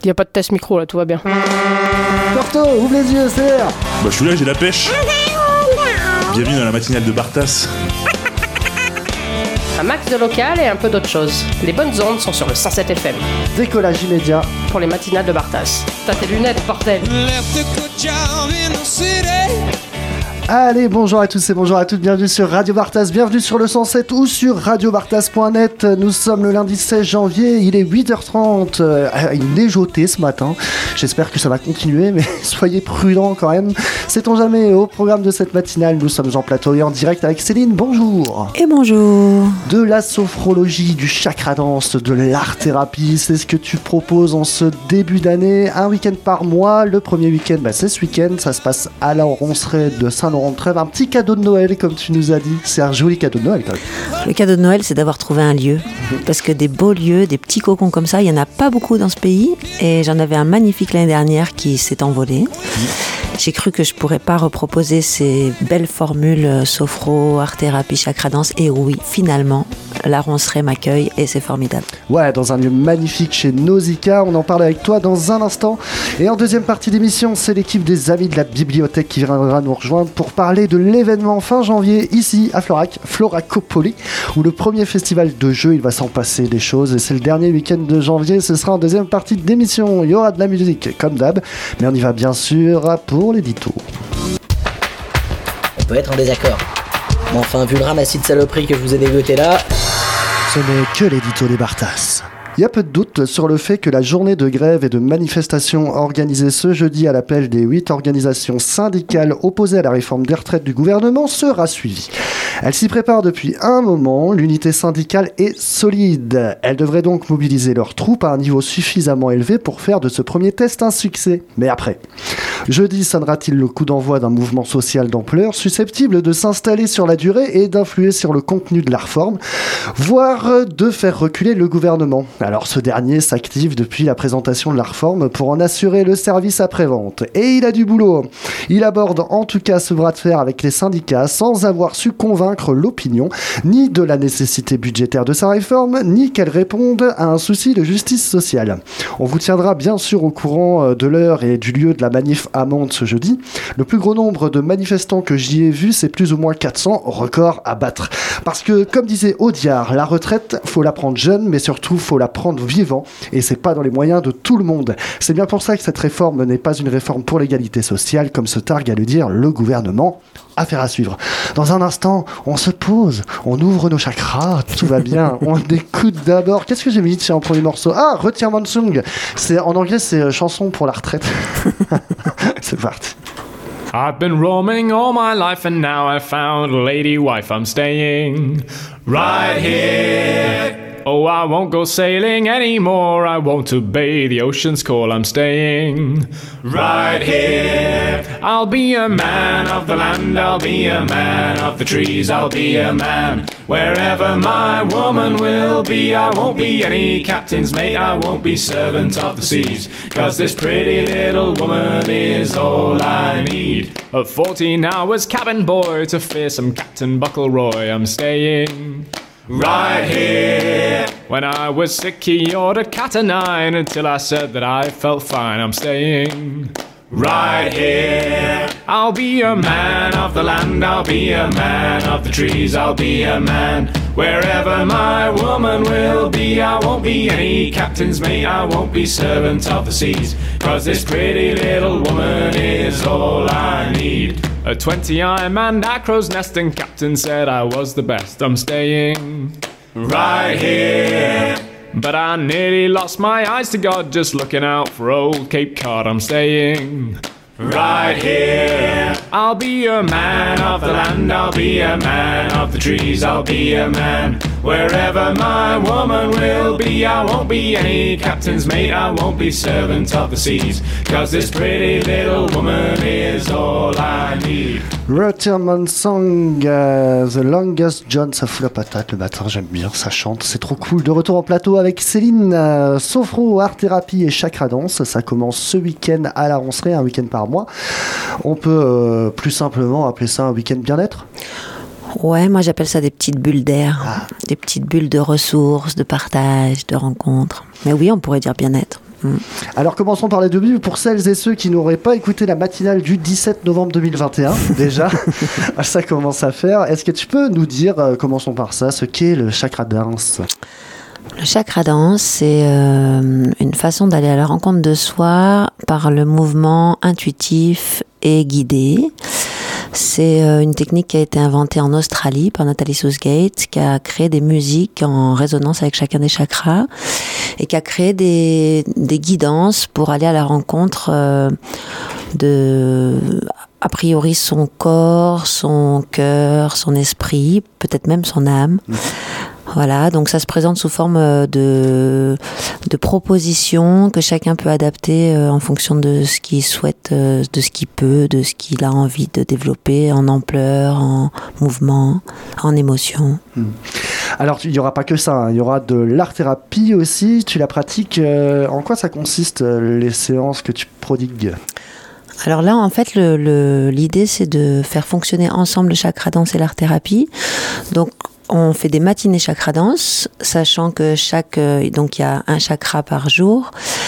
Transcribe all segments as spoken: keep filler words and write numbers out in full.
Il n'y a pas de test micro là, tout va bien. Corto, ouvre les yeux, c'est l'air. Bah je suis là, j'ai la pêche. Bienvenue dans la matinale de Bartas. Un max de local et un peu d'autre chose. Les bonnes ondes sont sur le cent sept F M. Décollage immédiat. Pour les matinales de Bartas. T'as tes lunettes, bordel. Allez, bonjour à tous et bonjour à toutes, bienvenue sur Radio Bartas, bienvenue sur le cent sept ou sur radio bartas point net. Nous sommes le lundi seize janvier, il est huit heures trente, euh, il neigeotait ce matin, j'espère que ça va continuer, mais soyez prudents quand même. Sait-on jamais, au programme de cette matinale, nous sommes en plateau et en direct avec Céline, bonjour. Et bonjour. De la sophrologie, du chakra danse, de l'art-thérapie, c'est ce que tu proposes en ce début d'année, un week-end par mois. Le premier week-end, bah, c'est ce week-end, ça se passe à la Roncerais de Saint-Laurent-de-Trèves, un petit cadeau de Noël comme tu nous as dit, c'est un joli cadeau de Noël quand même. Le cadeau de Noël, c'est d'avoir trouvé un lieu, parce que des beaux lieux, des petits cocons comme ça, il n'y en a pas beaucoup dans ce pays, et j'en avais un magnifique l'année dernière qui s'est envolé. J'ai cru que je pourrais pas reproposer ces belles formules sophro, art-thérapie, chakra danse, et oui, finalement, la Roncerais m'accueille et c'est formidable. Ouais, dans un lieu magnifique chez Nausicaa, on en parle avec toi dans un instant. Et en deuxième partie d'émission, c'est l'équipe des Amis de la Bibliothèque qui viendra nous rejoindre pour parler de l'événement fin janvier ici à Florac, Floracopoli, où le premier festival de jeux, il va s'en passer des choses. Et c'est le dernier week-end de janvier, ce sera en deuxième partie d'émission. Il y aura de la musique comme d'hab, mais on y va bien sûr pour l'édito. On peut être en désaccord. Mais enfin, vu le ramassis de saloperies que je vous ai dégoté là... Ce n'est que l'édito des Bartas. Il y a peu de doute sur le fait que la journée de grève et de manifestation organisée ce jeudi à l'appel des huit organisations syndicales opposées à la réforme des retraites du gouvernement sera suivie. Elle s'y prépare depuis un moment, l'unité syndicale est solide. Elle devrait donc mobiliser leurs troupes à un niveau suffisamment élevé pour faire de ce premier test un succès. Mais après, jeudi sonnera-t-il le coup d'envoi d'un mouvement social d'ampleur susceptible de s'installer sur la durée et d'influer sur le contenu de la réforme, voire de faire reculer le gouvernement. Alors ce dernier s'active depuis la présentation de la réforme pour en assurer le service après-vente. Et il a du boulot. Il aborde en tout cas ce bras de fer avec les syndicats sans avoir su convaincre l'opinion, ni de la nécessité budgétaire de sa réforme, ni qu'elle réponde à un souci de justice sociale. On vous tiendra bien sûr au courant de l'heure et du lieu de la manif à Mantes ce jeudi. Le plus gros nombre de manifestants que j'y ai vu, c'est plus ou moins quatre cents, record à battre. Parce que, comme disait Audiard, la retraite, faut la prendre jeune, mais surtout, faut la prendre vivant, et c'est pas dans les moyens de tout le monde. C'est bien pour ça que cette réforme n'est pas une réforme pour l'égalité sociale, comme se targue à le dire le gouvernement. Affaire à suivre. Dans un instant, on se pose, on ouvre nos chakras, tout va bien. On écoute d'abord. Qu'est-ce que j'ai mis en premier morceau? Ah, Retirement Song. C'est en anglais, c'est chanson pour la retraite. C'est parti. I've been roaming all my life and now I've found a lady wife. I'm staying right here. Oh, I won't go sailing anymore. I won't obey the ocean's call. I'm staying right here. I'll be a man of the land. I'll be a man of the trees. I'll be a man wherever my woman will be. I won't be any captain's mate. I won't be servant of the seas. 'Cause this pretty little woman is all I need. A fourteen hours cabin boy to fear some Captain Buckleroy. I'm staying right here. When I was sick he ordered cat o' nine until I said that I felt fine. I'm staying right here. I'll be a man of the land. I'll be a man of the trees. I'll be a man wherever my woman will be. I won't be any captain's mate. I won't be servant of the seas. 'Cause this pretty little woman is all I need. At twenty I manned a crow's nest and captain said I was the best. I'm staying right here. But I nearly lost my eyes to God just looking out for old Cape Cod. I'm staying right here. I'll be a man of the land. I'll be a man of the trees. I'll be a man wherever my woman will be. I won't be any captain's mate. I won't be servant of the seas. 'Cause this pretty little woman is all I need. Retirement Song, uh, The Longest John, ça fout la patate le matin, j'aime bien, ça chante, c'est trop cool. De retour en plateau avec Céline, uh, sophro, art thérapie et chakra danse, ça commence ce week-end à la Roncerais, un week-end par mois. On peut euh, plus simplement appeler ça un week-end bien-être? Ouais, moi j'appelle ça des petites bulles d'air, ah. Des petites bulles de ressources, de partage, de rencontres. Mais oui, on pourrait dire bien-être. Mm. Alors commençons par les débuts. Pour celles et ceux qui n'auraient pas écouté la matinale du dix-sept novembre deux mille vingt et un, déjà, ça commence à faire. Est-ce que tu peux nous dire, euh, commençons par ça, ce qu'est le chakra dance? Le chakra dance, c'est euh, une façon d'aller à la rencontre de soi par le mouvement intuitif et guidé. C'est euh, une technique qui a été inventée en Australie par Nathalie Southgate, qui a créé des musiques en résonance avec chacun des chakras et qui a créé des, des guidances pour aller à la rencontre euh, de, a priori, son corps, son cœur, son esprit, peut-être même son âme. Mmh. Voilà, donc ça se présente sous forme de, de propositions que chacun peut adapter en fonction de ce qu'il souhaite, de ce qu'il peut, de ce qu'il a envie de développer en ampleur, en mouvement, en émotion. Alors, il n'y aura pas que ça, hein. Il y aura de l'art-thérapie aussi. Tu la pratiques. Euh, en quoi ça consiste, les séances que tu prodigues ? Alors là, en fait, le, le, l'idée, c'est de faire fonctionner ensemble le chakra dance et l'art-thérapie. Donc, on fait des matinées chakra dance, sachant que chaque, donc il y a un chakra par jour.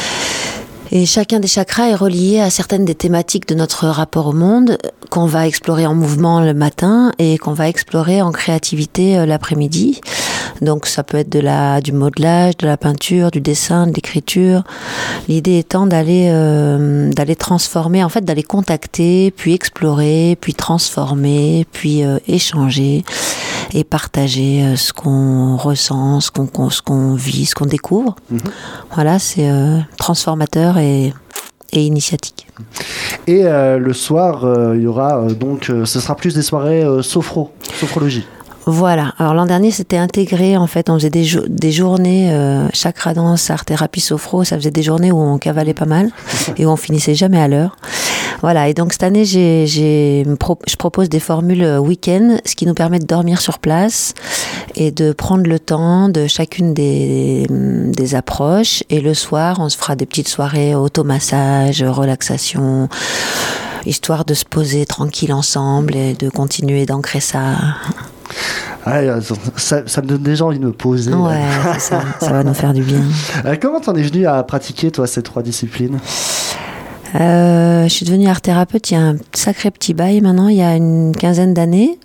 Et chacun des chakras est relié à certaines des thématiques de notre rapport au monde qu'on va explorer en mouvement le matin et qu'on va explorer en créativité l'après-midi. Donc ça peut être de la, du modelage, de la peinture, du dessin, de l'écriture. L'idée étant d'aller, euh, d'aller transformer, en fait d'aller contacter, puis explorer, puis transformer, puis euh, échanger et partager euh, ce qu'on ressent, ce qu'on, ce qu'on vit, ce qu'on découvre. Mmh. Voilà, c'est euh, transformateur et, et initiatique. Et euh, le soir, euh, il y aura euh, donc, euh, ce sera plus des soirées euh, sophro, sophrologie. Voilà. Alors l'an dernier, c'était intégré. En fait, on faisait des, jo- des journées euh, chakra dance, art thérapie, sophro. Ça faisait des journées où on cavalait pas mal et où on finissait jamais à l'heure. Voilà. Et donc cette année, j'ai, j'ai, je propose des formules week-end, ce qui nous permet de dormir sur place et de prendre le temps de chacune des, des approches. Et le soir, on se fera des petites soirées automassage, relaxation, histoire de se poser tranquille ensemble et de continuer d'ancrer ça. Ouais, ça, ça me donne déjà envie de me poser. Ouais, c'est ça, ça va nous faire du bien. Euh, comment t'en es venu à pratiquer, toi, ces trois disciplines ? euh, Je suis devenue art thérapeute il y a un sacré petit bail maintenant, il y a une quinzaine d'années.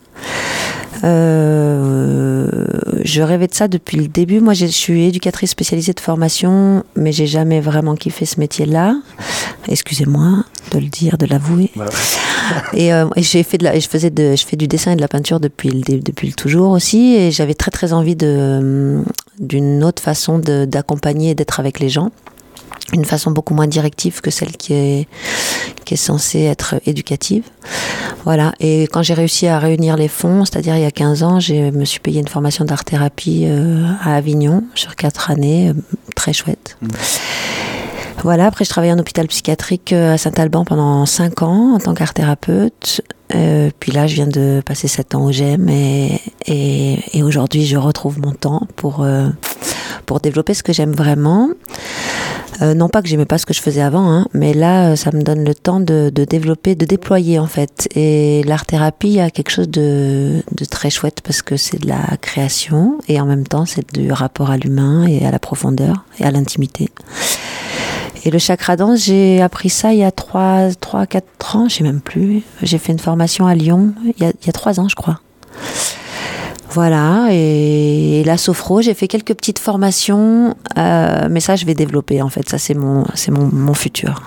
Euh, je rêvais de ça depuis le début. Moi, je suis éducatrice spécialisée de formation, mais j'ai jamais vraiment kiffé ce métier-là. Excusez-moi de le dire, de l'avouer. Ouais. Et, euh, et j'ai fait de la, et je faisais de, je fais du dessin et de la peinture depuis le, depuis le toujours aussi. Et j'avais très très envie de, d'une autre façon de, d'accompagner et d'être avec les gens. Une façon beaucoup moins directive que celle qui est, qui est censée être éducative. Voilà. Et quand j'ai réussi à réunir les fonds, c'est-à-dire il y a quinze ans, je me suis payé une formation d'art-thérapie euh, à Avignon sur quatre années, euh, très chouette. Mmh. Voilà. Après, je travaillais en hôpital psychiatrique à Saint-Alban pendant cinq ans en tant qu'art-thérapeute. Euh, puis là, je viens de passer sept ans au G E M et, et, et aujourd'hui, je retrouve mon temps pour, euh, pour développer ce que j'aime vraiment. Euh, non pas que j'aimais pas ce que je faisais avant, hein, mais là, ça me donne le temps de, de développer, de déployer en fait. Et l'art-thérapie a quelque chose de, de très chouette parce que c'est de la création et en même temps, c'est du rapport à l'humain et à la profondeur et à l'intimité. Et le chakra dance, j'ai appris ça il y a trois, quatre ans, je sais même plus. J'ai fait une formation à Lyon il y a, il y a trois ans, je crois. Voilà, et, et la sophro, j'ai fait quelques petites formations, euh, mais ça, je vais développer, en fait. Ça, c'est mon, c'est mon, mon futur.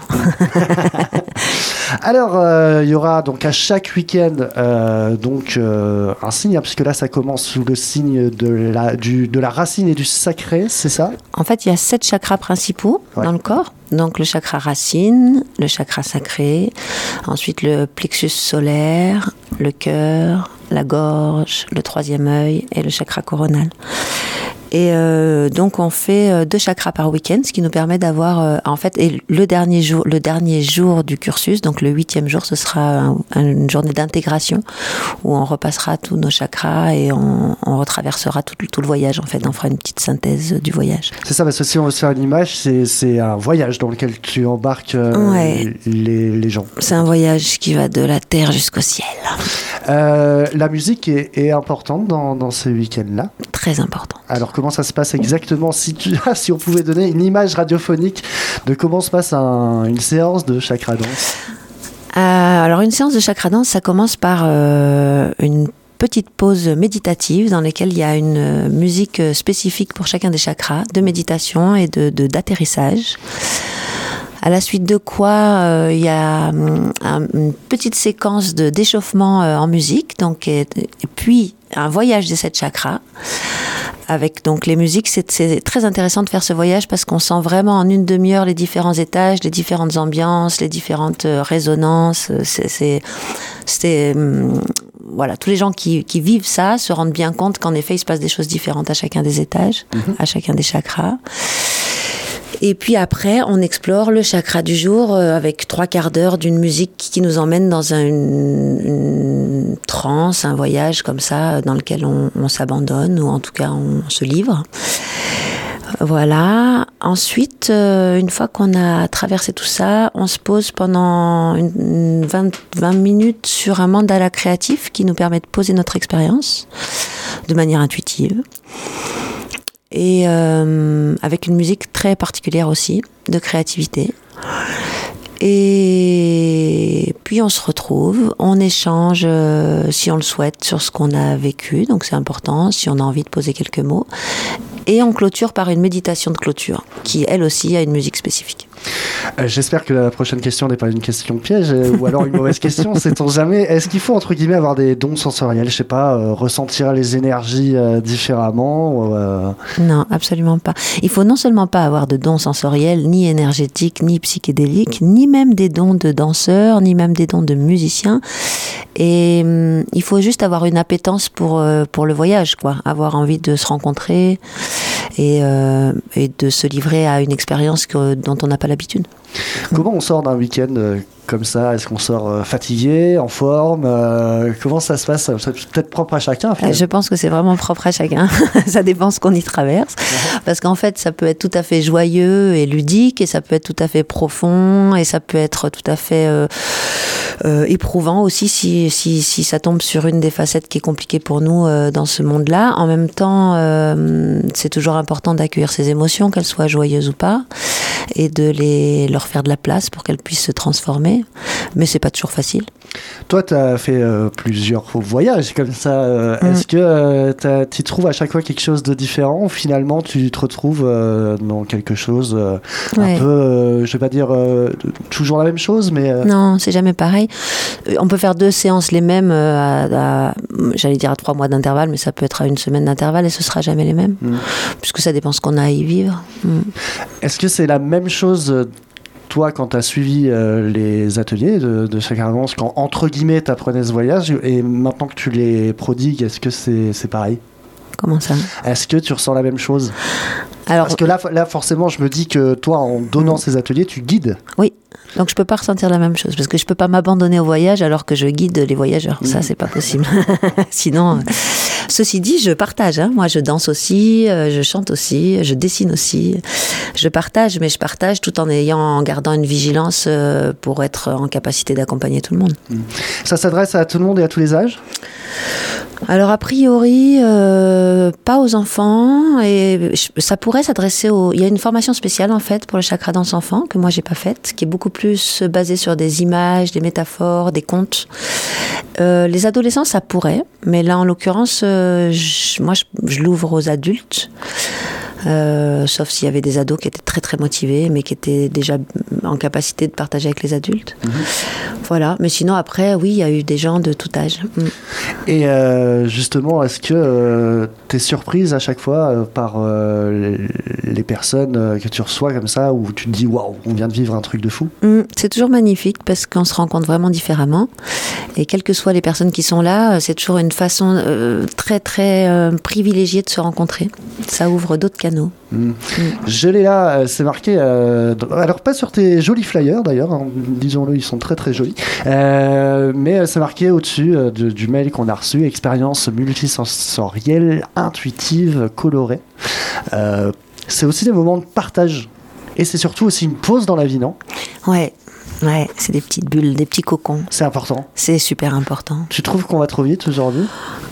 Alors, euh, il y aura donc à chaque week-end euh, donc, euh, un signe, hein, puisque là, ça commence sous le signe de la, du, de la racine et du sacré, c'est ça ? En fait, il y a sept chakras principaux ouais. dans le corps. Donc, le chakra racine, le chakra sacré, ensuite le plexus solaire, le cœur, la gorge, le troisième œil et le chakra coronal. Et euh, donc on fait deux chakras par week-end, ce qui nous permet d'avoir euh, en fait et le dernier jour, le dernier jour du cursus, donc le huitième jour, ce sera un, une journée d'intégration où on repassera tous nos chakras et on, on retraversera tout, tout le voyage en fait. On fera une petite synthèse du voyage. C'est ça, parce que si on veut se faire une image, c'est, c'est un voyage dans lequel tu embarques euh, ouais. les, les gens. C'est un voyage qui va de la terre jusqu'au ciel. Euh, la musique est, est importante dans, dans ces week-ends-là. Très importante. Alors comment ça se passe exactement, si, tu, si on pouvait donner une image radiophonique de comment se passe un, une séance de chakra danse. Euh, alors une séance de chakra danse, ça commence par euh, une petite pause méditative dans laquelle il y a une musique spécifique pour chacun des chakras, de méditation et de, de, d'atterrissage. À la suite de quoi, euh, il y a um, une petite séquence de, d'échauffement euh, en musique, donc, et, et puis un voyage des sept chakras. Avec donc les musiques, c'est, c'est très intéressant de faire ce voyage parce qu'on sent vraiment en une demi-heure les différents étages, les différentes ambiances, les différentes euh, résonances. C'est, c'est, c'est euh, voilà, tous les gens qui, qui vivent ça se rendent bien compte qu'en effet, il se passe des choses différentes à chacun des étages, mmh. à chacun des chakras. Et puis après, on explore le chakra du jour euh, avec trois quarts d'heure d'une musique qui nous emmène dans un, une, une transe, un voyage comme ça, dans lequel on, on s'abandonne ou en tout cas on se livre. Voilà. Ensuite, euh, une fois qu'on a traversé tout ça, on se pose pendant une, une vingt, vingt minutes sur un mandala créatif qui nous permet de poser notre expérience de manière intuitive. Et euh, avec une musique très particulière aussi, de créativité. Et puis on se retrouve, on échange, euh, si on le souhaite, sur ce qu'on a vécu, donc c'est important, si on a envie de poser quelques mots. Et on clôture par une méditation de clôture, qui elle aussi a une musique spécifique. Euh, j'espère que la prochaine question n'est pas une question piège euh, ou alors une mauvaise question, sait-on jamais. Est-ce qu'il faut entre guillemets avoir des dons sensoriels, je sais pas, euh, ressentir les énergies euh, différemment euh... Non, absolument pas. Il faut non seulement pas avoir de dons sensoriels, ni énergétiques, ni psychédéliques, ni même des dons de danseurs, ni même des dons de musiciens. Et hum, il faut juste avoir une appétence pour euh, pour le voyage, quoi. Avoir envie de se rencontrer et euh, et de se livrer à une expérience que, dont on n'a pas l'habitude. Comment on sort d'un week-end euh, comme ça? Est-ce qu'on sort euh, fatigué, en forme euh, Comment ça se passe? C'est peut-être propre à chacun. Finalement. Je pense que c'est vraiment propre à chacun. Ça dépend ce qu'on y traverse. Parce qu'en fait, ça peut être tout à fait joyeux et ludique, et ça peut être tout à fait profond, et ça peut être tout à fait euh, euh, éprouvant aussi si, si, si ça tombe sur une des facettes qui est compliquée pour nous euh, dans ce monde-là. En même temps, euh, c'est toujours important d'accueillir ces émotions, qu'elles soient joyeuses ou pas, et de les, leur faire de la place pour qu'elles puissent se transformer. Mais c'est pas toujours facile. Toi, tu as fait euh, plusieurs voyages comme ça. Euh, mmh. Est-ce que euh, tu trouves à chaque fois quelque chose de différent? Finalement, tu te retrouves euh, dans quelque chose euh, ouais. un peu, euh, je vais pas dire euh, toujours la même chose, mais... Euh... Non, c'est jamais pareil. On peut faire deux séances les mêmes, euh, à, à, j'allais dire à trois mois d'intervalle, mais ça peut être à une semaine d'intervalle, et ce sera jamais les mêmes, mmh. puisque ça dépend ce qu'on a à y vivre. Mmh. Est-ce que c'est la même chose toi, quand tu as suivi euh, les ateliers de, de chakra danse, quand entre guillemets tu apprenais ce voyage, et maintenant que tu les prodigues, est-ce que c'est, c'est pareil? Comment ça? Est-ce que tu ressens la même chose? Alors, Parce que là, là, forcément, je me dis que toi, en donnant ces ateliers, tu guides. Oui, donc je peux pas ressentir la même chose, parce que je peux pas m'abandonner au voyage alors que je guide les voyageurs. Mmh. Ça, c'est pas possible. Sinon, euh... ceci dit, je partage. Hein. Moi, je danse aussi, euh, je chante aussi, je dessine aussi. Je partage, mais je partage tout en ayant, en gardant une vigilance euh, pour être en capacité d'accompagner tout le monde. Mmh. Ça s'adresse à tout le monde et à tous les âges? Alors a priori, euh, pas aux enfants, et ça pourrait s'adresser aux... Il y a une formation spéciale en fait pour le chakra danse enfant que moi j'ai pas faite, qui est beaucoup plus basée sur des images, des métaphores, des contes. Euh, les adolescents, ça pourrait, mais là en l'occurrence, euh, je, moi je, je l'ouvre aux adultes. Euh, sauf s'il y avait des ados qui étaient très très motivés, mais qui étaient déjà en capacité de partager avec les adultes. Mmh. Voilà, mais sinon après, oui, il y a eu des gens de tout âge. Mmh. Et euh, justement, est-ce que euh, tu es surprise à chaque fois euh, par euh, les, les personnes euh, que tu reçois comme ça, où tu te dis waouh, on vient de vivre un truc de fou? Mmh, c'est toujours magnifique parce qu'on se rencontre vraiment différemment. Et quelles que soient les personnes qui sont là, c'est toujours une façon euh, très très euh, privilégiée de se rencontrer. Ça ouvre d'autres canaux. Mmh. Mmh. Je l'ai là, c'est marqué, euh, alors pas sur tes jolis flyers d'ailleurs, hein, disons-le, ils sont très très jolis, euh, mais c'est marqué au-dessus euh, de, du mail qu'on a reçu, expérience multisensorielle, intuitive, colorée. Euh, c'est aussi des moments de partage, et c'est surtout aussi une pause dans la vie, non? Ouais. Ouais, c'est des petites bulles, des petits cocons. C'est important. C'est super important. Tu trouves qu'on va trop vite aujourd'hui?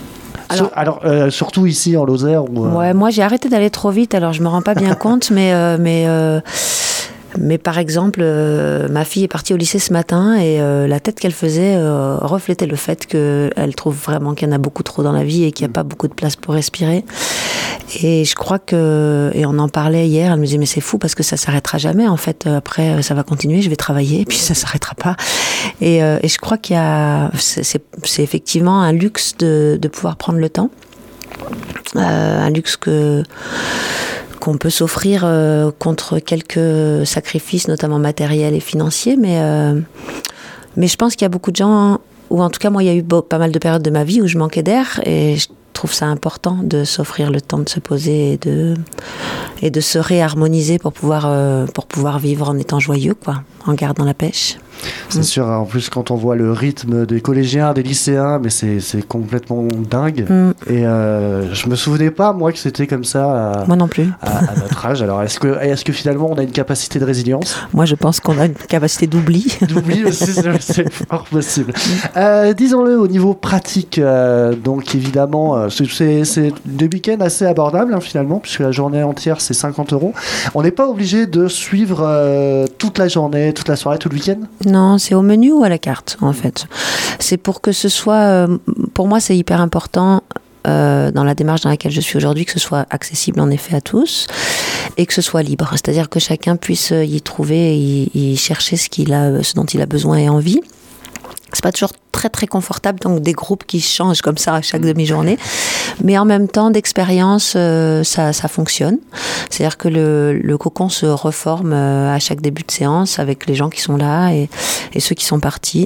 Alors, Sur, alors euh, surtout ici en Lozère. Où, euh... Ouais, moi j'ai arrêté d'aller trop vite, alors je me rends pas bien compte, mais euh, mais euh, mais par exemple, euh, ma fille est partie au lycée ce matin et euh, la tête qu'elle faisait euh, reflétait le fait qu'elle trouve vraiment qu'il y en a beaucoup trop dans la vie et qu'il n'y a pas beaucoup de place pour respirer. Et je crois que, et on en parlait hier, elle me disait mais c'est fou parce que ça s'arrêtera jamais en fait. Après ça va continuer, je vais travailler et puis ça s'arrêtera pas. Et, euh, et je crois qu'il y a, c'est, c'est, c'est effectivement un luxe de, de pouvoir prendre le temps, euh, un luxe que qu'on peut s'offrir euh, contre quelques sacrifices, notamment matériels et financiers, mais euh, mais je pense qu'il y a beaucoup de gens, ou en tout cas moi il y a eu beau, pas mal de périodes de ma vie où je manquais d'air et je trouve ça important de s'offrir le temps de se poser et de et de se réharmoniser pour pouvoir euh, pour pouvoir vivre en étant joyeux, quoi, en gardant la pêche. C'est mmh. sûr, en plus quand on voit le rythme des collégiens, des lycéens, mais c'est, c'est complètement dingue. Mmh. Et euh, je me souvenais pas, moi, que c'était comme ça à, moi non plus. à, à notre âge. Alors, est-ce que, est-ce que finalement on a une capacité de résilience ? Moi, je pense qu'on a une capacité d'oubli. D'oubli, c'est, c'est fort possible. Euh, disons-le, au niveau pratique, euh, donc évidemment, euh, c'est, c'est des week-ends assez abordables, hein, finalement, puisque la journée entière, c'est cinquante euros. On n'est pas obligé de suivre euh, toute la journée, toute la soirée, tout le week-end ? Non, c'est au menu ou à la carte, en fait. C'est pour que ce soit... Euh, pour moi, c'est hyper important, euh, dans la démarche dans laquelle je suis aujourd'hui, que ce soit accessible, en effet, à tous, et que ce soit libre. C'est-à-dire que chacun puisse y trouver, y, y chercher ce, qu'il a, ce dont il a besoin et envie. C'est pas toujours très très confortable, donc des groupes qui changent comme ça à chaque demi-journée, mais en même temps d'expérience euh, ça, ça fonctionne, c'est-à-dire que le, le cocon se reforme euh, à chaque début de séance avec les gens qui sont là et, et ceux qui sont partis.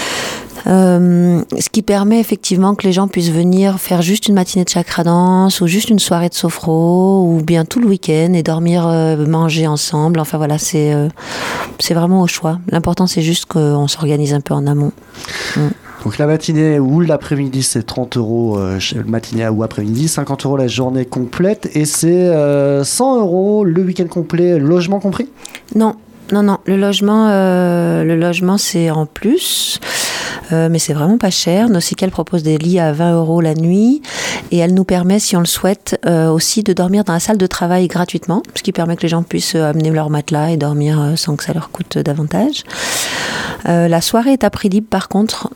Euh, ce qui permet effectivement que les gens puissent venir faire juste une matinée de chakra danse ou juste une soirée de sophro ou bien tout le week-end et dormir, euh, manger ensemble. Enfin voilà, c'est, euh, c'est vraiment au choix. L'important c'est juste qu'on s'organise un peu en amont. Mm. Donc la matinée ou l'après-midi, c'est trente euros euh, matinée ou après-midi, cinquante euros la journée complète et c'est euh, cent euros le week-end complet, logement compris ? Non, non, non. Le logement, euh, le logement c'est en plus. Euh, mais c'est vraiment pas cher. Nausicaa propose des lits à vingt euros la nuit et elle nous permet, si on le souhaite, euh, aussi de dormir dans la salle de travail gratuitement, ce qui permet que les gens puissent amener leur matelas et dormir euh, sans que ça leur coûte davantage. Euh, la soirée est à prix libre par contre,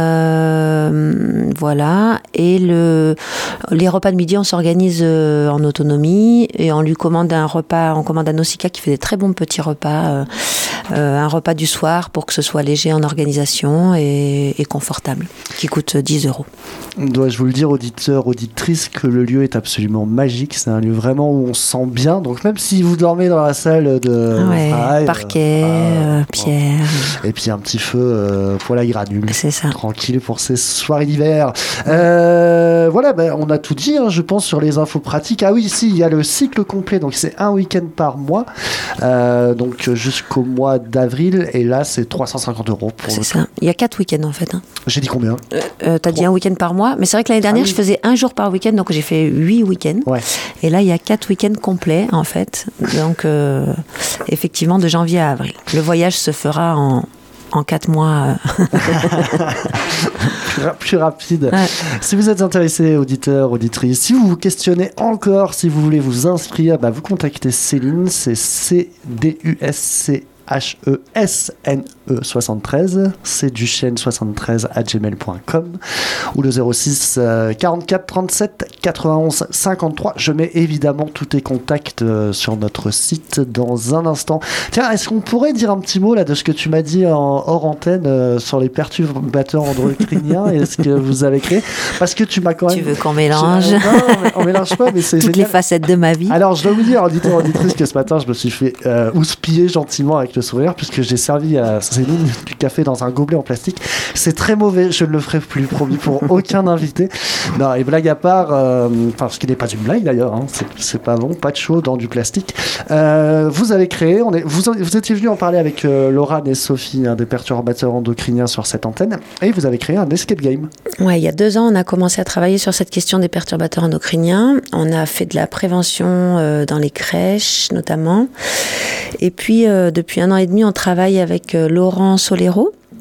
euh, voilà, et le, les repas de midi on s'organise euh, en autonomie et on lui commande un repas, on commande à Nausicaa qui fait des très bons petits repas, euh, euh, un repas du soir pour que ce soit léger en organisation et, et confortable, qui coûte dix euros. Dois-je vous le dire, auditeurs, auditrices, que le lieu est absolument magique, c'est un lieu vraiment où on se sent bien, donc même si vous dormez dans la salle de ouais, travail, parquet, euh, euh, pierre, et puis un petit feu euh, pour la granule, c'est ça, tranquille pour ces soirées d'hiver. Euh, voilà, ben, on a tout dit, hein, je pense, sur les infos pratiques. Ah oui, ici il y a le cycle complet, donc c'est un week-end par mois, euh, donc jusqu'au mois d'avril, et là c'est trois cent cinquante euros pour c'est le ça. Il y a quatre week-ends en fait. Hein. J'ai dit combien ? euh, euh, T'as dit un week-end par mois, mais c'est vrai que l'année dernière ah, oui. je faisais un jour par week-end, donc j'ai fait huit week-ends. Ouais. Et là il y a quatre week-ends complets en fait, donc euh, effectivement de janvier à avril. Le voyage se fera en en quatre mois. plus, ra- plus rapide. Ouais. Si vous êtes intéressé, auditeurs, auditrices, si vous vous questionnez encore, si vous voulez vous inscrire, bah vous contactez Céline, c'est C D U S C H E S N E soixante-treize, c'est duchesne soixante-treize à gmail point com ou le zéro six quarante-quatre trente-sept quatre-vingt-onze cinquante-trois. Je mets évidemment tous tes contacts euh, sur notre site dans un instant. Tiens, est-ce qu'on pourrait dire un petit mot là de ce que tu m'as dit en hors antenne euh, sur les perturbateurs endocriniens et ce que vous avez créé? Parce que tu m'as quand même... Tu veux qu'on mélange? Je... Non, on mélange pas, mais c'est toutes génial. Les facettes de ma vie. Alors, je dois vous dire, auditeur, auditrice, que ce matin, je me suis fait euh, houspiller gentiment avec le sourire puisque j'ai servi à Céline du café dans un gobelet en plastique. C'est très mauvais, je ne le ferai plus, promis, pour aucun invité. Non, et blague à part, euh, enfin, ce qui n'est pas une blague d'ailleurs, hein, c'est, c'est pas bon, pas de chaud dans du plastique. Euh, vous avez créé, on est, vous, vous étiez venu en parler avec euh, Laurent et Sophie, hein, des perturbateurs endocriniens sur cette antenne, et vous avez créé un escape game. Ouais, il y a deux ans, on a commencé à travailler sur cette question des perturbateurs endocriniens. On a fait de la prévention euh, dans les crèches, notamment. Et puis, euh, depuis un an et demi, on travaille avec euh, Laurent Solero,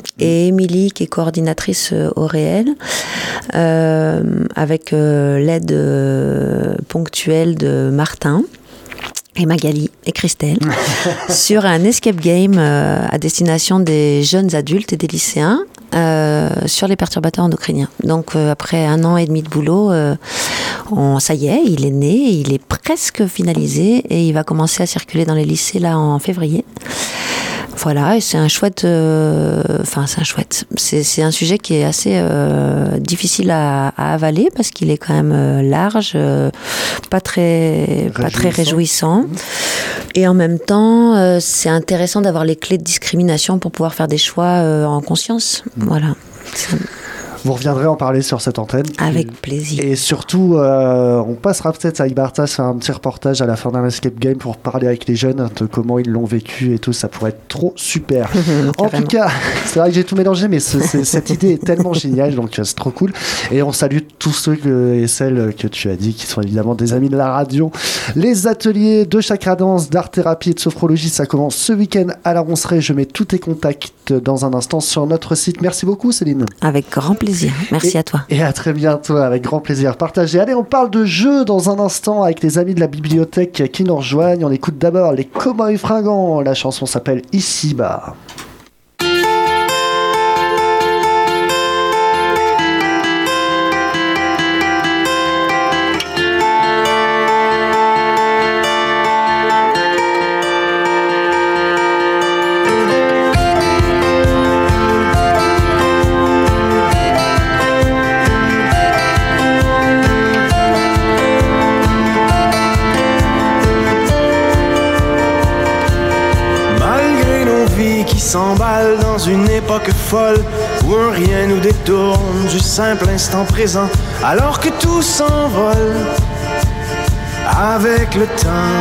et Émilie qui est coordinatrice euh, au réel, euh, avec euh, l'aide euh, ponctuelle de Martin et Magali et Christelle sur un escape game euh, à destination des jeunes adultes et des lycéens euh, sur les perturbateurs endocriniens. Donc euh, après un an et demi de boulot, euh, on, ça y est, il est né, il est presque finalisé et il va commencer à circuler dans les lycées là en février. Voilà, et c'est un chouette... Euh, enfin, c'est un chouette... C'est, c'est un sujet qui est assez euh, difficile à, à avaler parce qu'il est quand même euh, large, euh, pas très, pas très réjouissant. Et en même temps, euh, c'est intéressant d'avoir les clés de discrimination pour pouvoir faire des choix euh, en conscience. Voilà. C'est... Vous reviendrez en parler sur cette antenne. Avec plaisir. Et surtout, euh, on passera peut-être avec Bartas faire un petit reportage à la fin d'un escape game pour parler avec les jeunes de comment ils l'ont vécu et tout. Ça pourrait être trop super. En tout cas, c'est vrai que j'ai tout mélangé, mais ce, c'est, cette idée est tellement géniale, donc c'est trop cool. Et on salue tous ceux que, et celles que tu as dit, qui sont évidemment des amis de la radio. Les ateliers de chakra danse, d'art-thérapie et de sophrologie, ça commence ce week-end à la Roncerie. Je mets tous tes contacts dans un instant sur notre site. Merci beaucoup, Céline. Avec grand plaisir. Merci et, à toi. Et à très bientôt, avec grand plaisir partagé. Allez, on parle de jeux dans un instant avec les amis de la bibliothèque qui nous rejoignent. On écoute d'abord les Cowboys Fringants. La chanson s'appelle Ici-bas. S'emballe dans une époque folle où un rien nous détourne du simple instant présent, alors que tout s'envole avec le temps.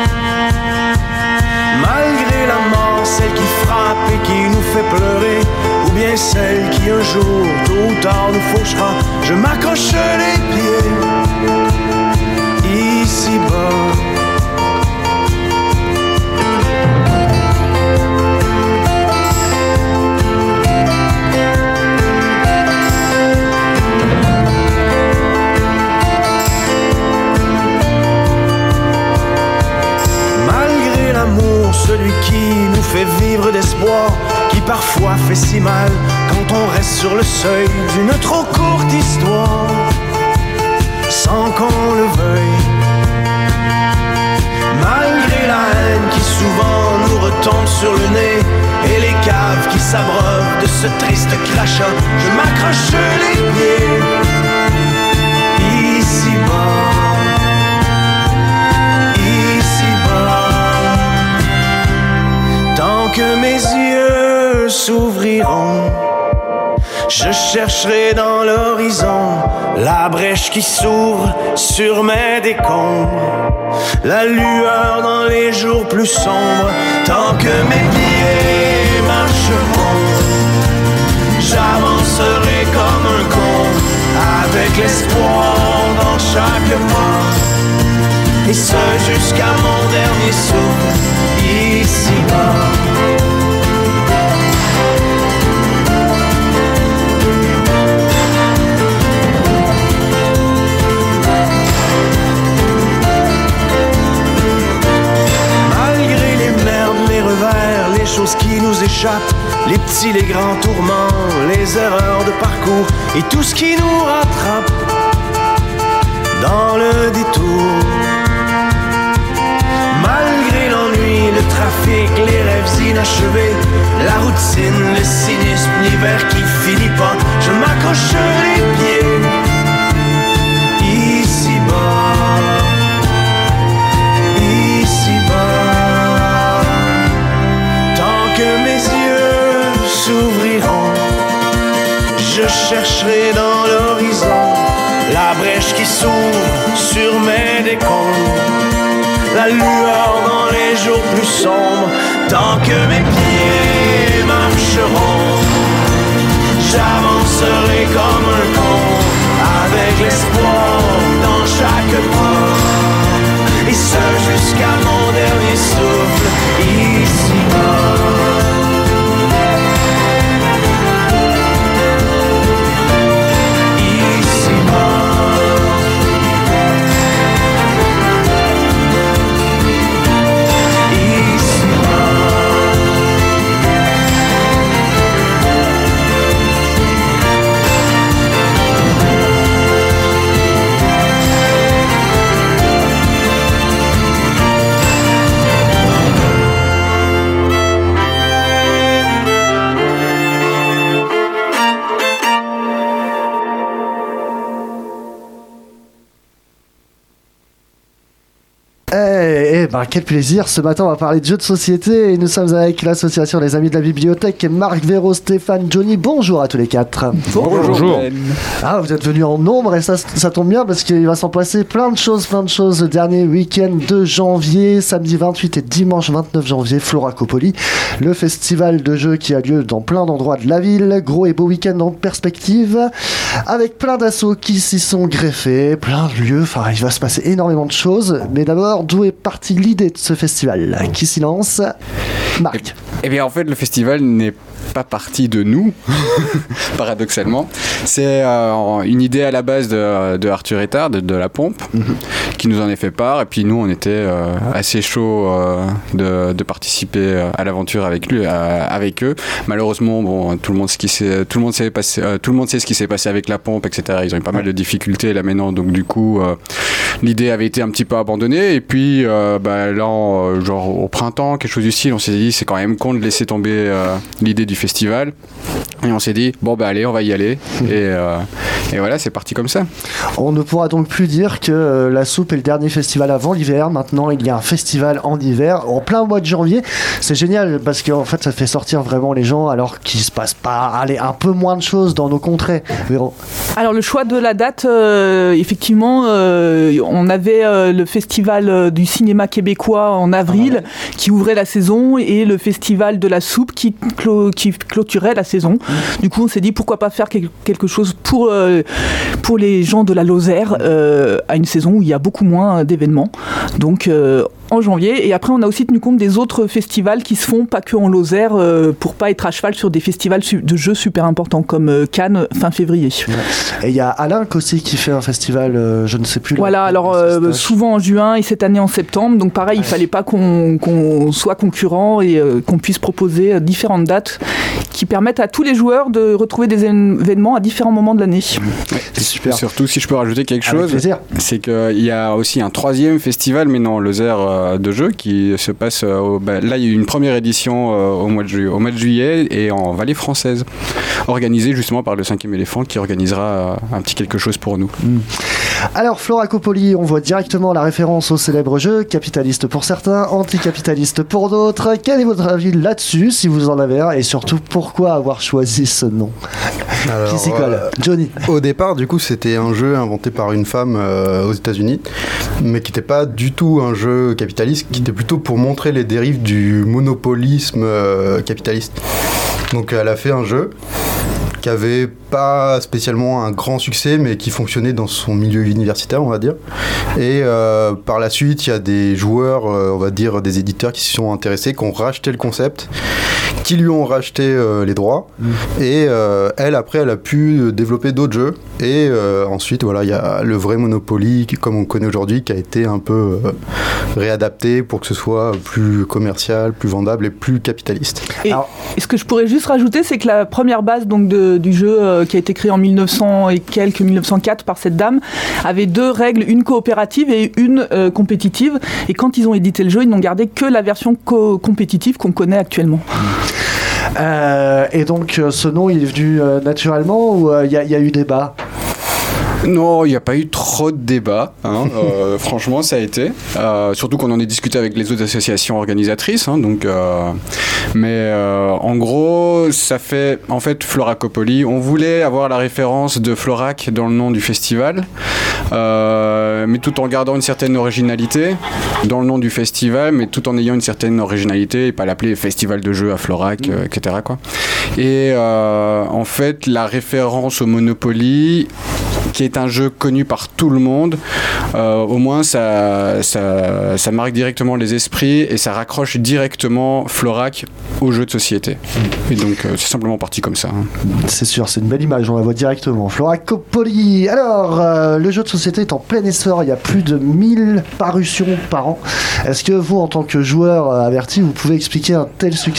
Malgré la mort, celle qui frappe et qui nous fait pleurer, ou bien celle qui un jour, tôt ou tard, nous fauchera, je m'accroche les pieds ici-bas. Celui qui nous fait vivre d'espoir, qui parfois fait si mal quand on reste sur le seuil d'une trop courte histoire, sans qu'on le veuille. Malgré la haine qui souvent nous retombe sur le nez et les caves qui s'abreuvent de ce triste crachat, je m'accroche les pieds ici-bas. Que mes yeux s'ouvriront, je chercherai dans l'horizon la brèche qui s'ouvre sur mes décombres, la lueur dans les jours plus sombres. Tant que mes pieds marcheront, j'avancerai comme un con, avec l'espoir dans chaque pas, et ce jusqu'à mon dernier souffle ici-bas. Les choses qui nous échappent, les petits, les grands tourments, les erreurs de parcours et tout ce qui nous rattrape dans le détour. Malgré l'ennui, le trafic, les rêves inachevés, la routine, le cynisme, l'hiver qui finit pas, je m'accroche les pieds ici-bas, ici-bas. Que mes yeux s'ouvriront, je chercherai dans l'horizon la brèche qui s'ouvre sur mes décombres, la lueur dans les jours plus sombres. Tant que mes pieds marcheront, j'avancerai comme un con, avec l'espoir dans chaque pas, et ce jusqu'à mon dernier souffle ici-bas. Eh ben, quel plaisir. Ce matin, on va parler de jeux de société et nous sommes avec l'association des Amis de la Bibliothèque. Marc, Véro, Stéphane, Johnny. Bonjour à tous les quatre. Bonjour. Bonjour. Ah, vous êtes venus en nombre et ça, ça tombe bien parce qu'il va s'en passer plein de choses, plein de choses. Le dernier week-end de janvier, samedi vingt-huit et dimanche vingt-neuf janvier, Floracopoli, le festival de jeux qui a lieu dans plein d'endroits de la ville. Gros et beau week-end en perspective avec plein d'assauts qui s'y sont greffés, plein de lieux. Enfin, il va se passer énormément de choses. Mais d'abord, d'où est partie l'idée de ce festival? Qui s'y lance? Marc. Eh bien, en fait, le festival n'est pas parti de nous, paradoxalement. C'est euh, une idée à la base de, de Arthur Ettard, de, de La Pompe, mm-hmm. qui nous en a fait part. Et puis nous, on était euh, assez chaud euh, de, de participer à l'aventure avec lui, euh, avec eux. Malheureusement, bon, tout le monde, ce qui s'est, tout le monde sait passé, euh, tout le monde sait ce qui s'est passé avec La Pompe, et cetera. Ils ont eu pas mal de difficultés là maintenant, donc du coup, euh, l'idée avait été un petit peu abandonnée. Et puis euh, bah, là, en, genre au printemps, quelque chose du style, on s'est dit, c'est quand même con de laisser tomber euh, l'idée du festival, et on s'est dit bon bah allez, on va y aller, et, euh, et voilà, c'est parti comme ça. On ne pourra donc plus dire que euh, la soupe est le dernier festival avant l'hiver. Maintenant il y a un festival en hiver, en plein mois de janvier. C'est génial parce qu'en fait ça fait sortir vraiment les gens alors qu'il se passe pas allez, un peu moins de choses dans nos contrées. Véro. Alors le choix de la date, euh, effectivement euh, on avait euh, le festival du cinéma québécois en avril, ah ouais. qui ouvrait la saison, et le festival de la soupe qui clo- qui clôturait la saison. Mmh. Du coup, on s'est dit pourquoi pas faire quelque chose pour, euh, pour les gens de la Lozère euh, à une saison où il y a beaucoup moins d'événements. Donc, euh, en janvier. Et après, on a aussi tenu compte des autres festivals qui se font pas que en Lozère euh, pour pas être à cheval sur des festivals su- de jeux super importants comme euh, Cannes fin février. Ouais. Et il y a Alain aussi qui fait un festival, euh, je ne sais plus. Voilà, alors euh, souvent en juin et cette année en septembre. Donc pareil, ouais. il fallait pas qu'on, qu'on soit concurrent et euh, qu'on puisse proposer euh, différentes dates qui permettent à tous les joueurs de retrouver des événements à différents moments de l'année. Ouais, c'est super. Surtout, si je peux rajouter quelque Avec chose, plaisir. C'est qu'il y a aussi un troisième festival, mais non, Lozère euh, de jeux qui se passe euh, au, bah, là il y a eu une première édition euh, au, mois de ju- au mois de juillet et en Vallée Française, organisée justement par le cinquième éléphant qui organisera euh, un petit quelque chose pour nous. Mmh. Alors Floracopoli, on voit directement la référence au célèbre jeu, capitaliste pour certains, anticapitaliste pour d'autres. Quel est votre avis là-dessus, si vous en avez un, et surtout pourquoi avoir choisi ce nom? Alors, qui s'y colle? euh, Johnny. Au départ, du coup, c'était un jeu inventé par une femme euh, aux États-Unis, mais qui n'était pas du tout un jeu capitaliste, qui était plutôt pour montrer les dérives du monopolisme euh, capitaliste. Donc, elle a fait un jeu qui avait pas spécialement un grand succès, mais qui fonctionnait dans son milieu universitaire, on va dire. Et euh, par la suite, il y a des joueurs, euh, on va dire des éditeurs qui s'y sont intéressés, qui ont racheté le concept, qui lui ont racheté euh, les droits. Mmh. Et euh, elle, après, elle a pu développer d'autres jeux. Et euh, ensuite, voilà, il y a le vrai Monopoly, qui, comme on connaît aujourd'hui, qui a été un peu euh, réadapté pour que ce soit plus commercial, plus vendable et plus capitaliste. Et, Alors, et ce que je pourrais juste rajouter, c'est que la première base donc, de, du jeu euh, qui a été créé en mille neuf cents et quelques, mille neuf cent quatre par cette dame, avait deux règles, une coopérative et une euh, compétitive. Et quand ils ont édité le jeu, ils n'ont gardé que la version co- compétitive qu'on connaît actuellement. Euh, et donc, ce nom, il est venu euh, naturellement ou il euh, y, y a eu débat? Non, il n'y a pas eu trop de débats, hein. euh, franchement ça a été, euh, surtout qu'on en ait discuté avec les autres associations organisatrices, hein, donc, euh, mais euh, en gros ça fait, en fait Floracopoli, on voulait avoir la référence de Florac dans le nom du festival, euh, mais tout en gardant une certaine originalité dans le nom du festival, mais tout en ayant une certaine originalité et pas l'appeler festival de jeux à Florac, euh, et cetera quoi. Et euh, en fait la référence au Monopoly, qui est un jeu connu par tout le monde, euh, au moins ça, ça, ça marque directement les esprits et ça raccroche directement Florac au jeu de société. Et donc euh, c'est simplement parti comme ça. Hein. C'est sûr, c'est une belle image, on la voit directement. Floracopoli. Alors, euh, le jeu de société est en plein essor, il y a plus de mille parutions par an. Est-ce que vous, en tant que joueur averti, vous pouvez expliquer un tel succès ?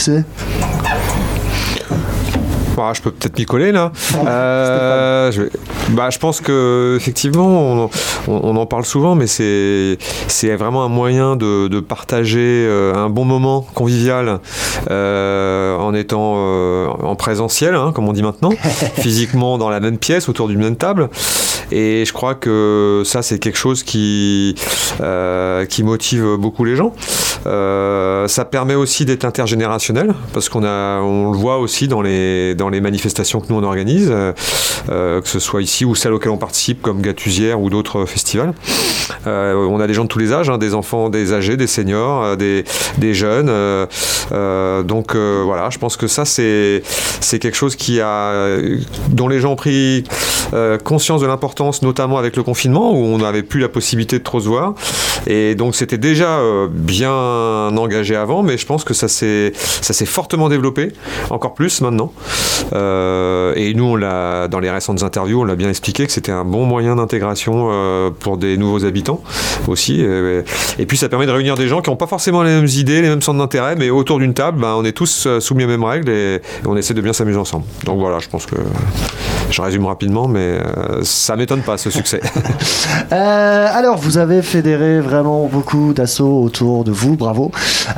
Ah, je peux peut-être m'y coller là. Euh, je, bah, je pense que effectivement, on, on, on en parle souvent, mais c'est c'est vraiment un moyen de, de partager euh, un bon moment convivial euh, en étant euh, en présentiel, hein, comme on dit maintenant, physiquement dans la même pièce, autour d'une même table. Et je crois que ça, c'est quelque chose qui, euh, qui motive beaucoup les gens. Euh, ça permet aussi d'être intergénérationnel, parce qu'on a, on le voit aussi dans les, dans les manifestations que nous on organise, euh, que ce soit ici ou celles auxquelles on participe, comme Gatusière ou d'autres festivals. Euh, on a des gens de tous les âges, hein, des enfants, des âgés, des seniors, euh, des, des jeunes. Euh, euh, donc euh, voilà, je pense que ça, c'est, c'est quelque chose qui a, dont les gens ont pris euh, conscience de l'importance, notamment avec le confinement, où on n'avait plus la possibilité de trop se voir. Et donc c'était déjà euh, bien engagé avant, mais je pense que ça s'est, ça s'est fortement développé, encore plus maintenant. Euh, et nous, on l'a, dans les récentes interviews, on l'a bien expliqué que c'était un bon moyen d'intégration euh, pour des nouveaux habitants aussi. Et, et puis ça permet de réunir des gens qui n'ont pas forcément les mêmes idées, les mêmes centres d'intérêt, mais autour d'une table, ben, on est tous soumis aux mêmes règles et, et on essaie de bien s'amuser ensemble. Donc voilà, je pense que je résume rapidement, mais euh, ça m'étonne pas ce succès. euh, alors, vous avez fédéré vraiment beaucoup d'assauts autour de vous, bravo.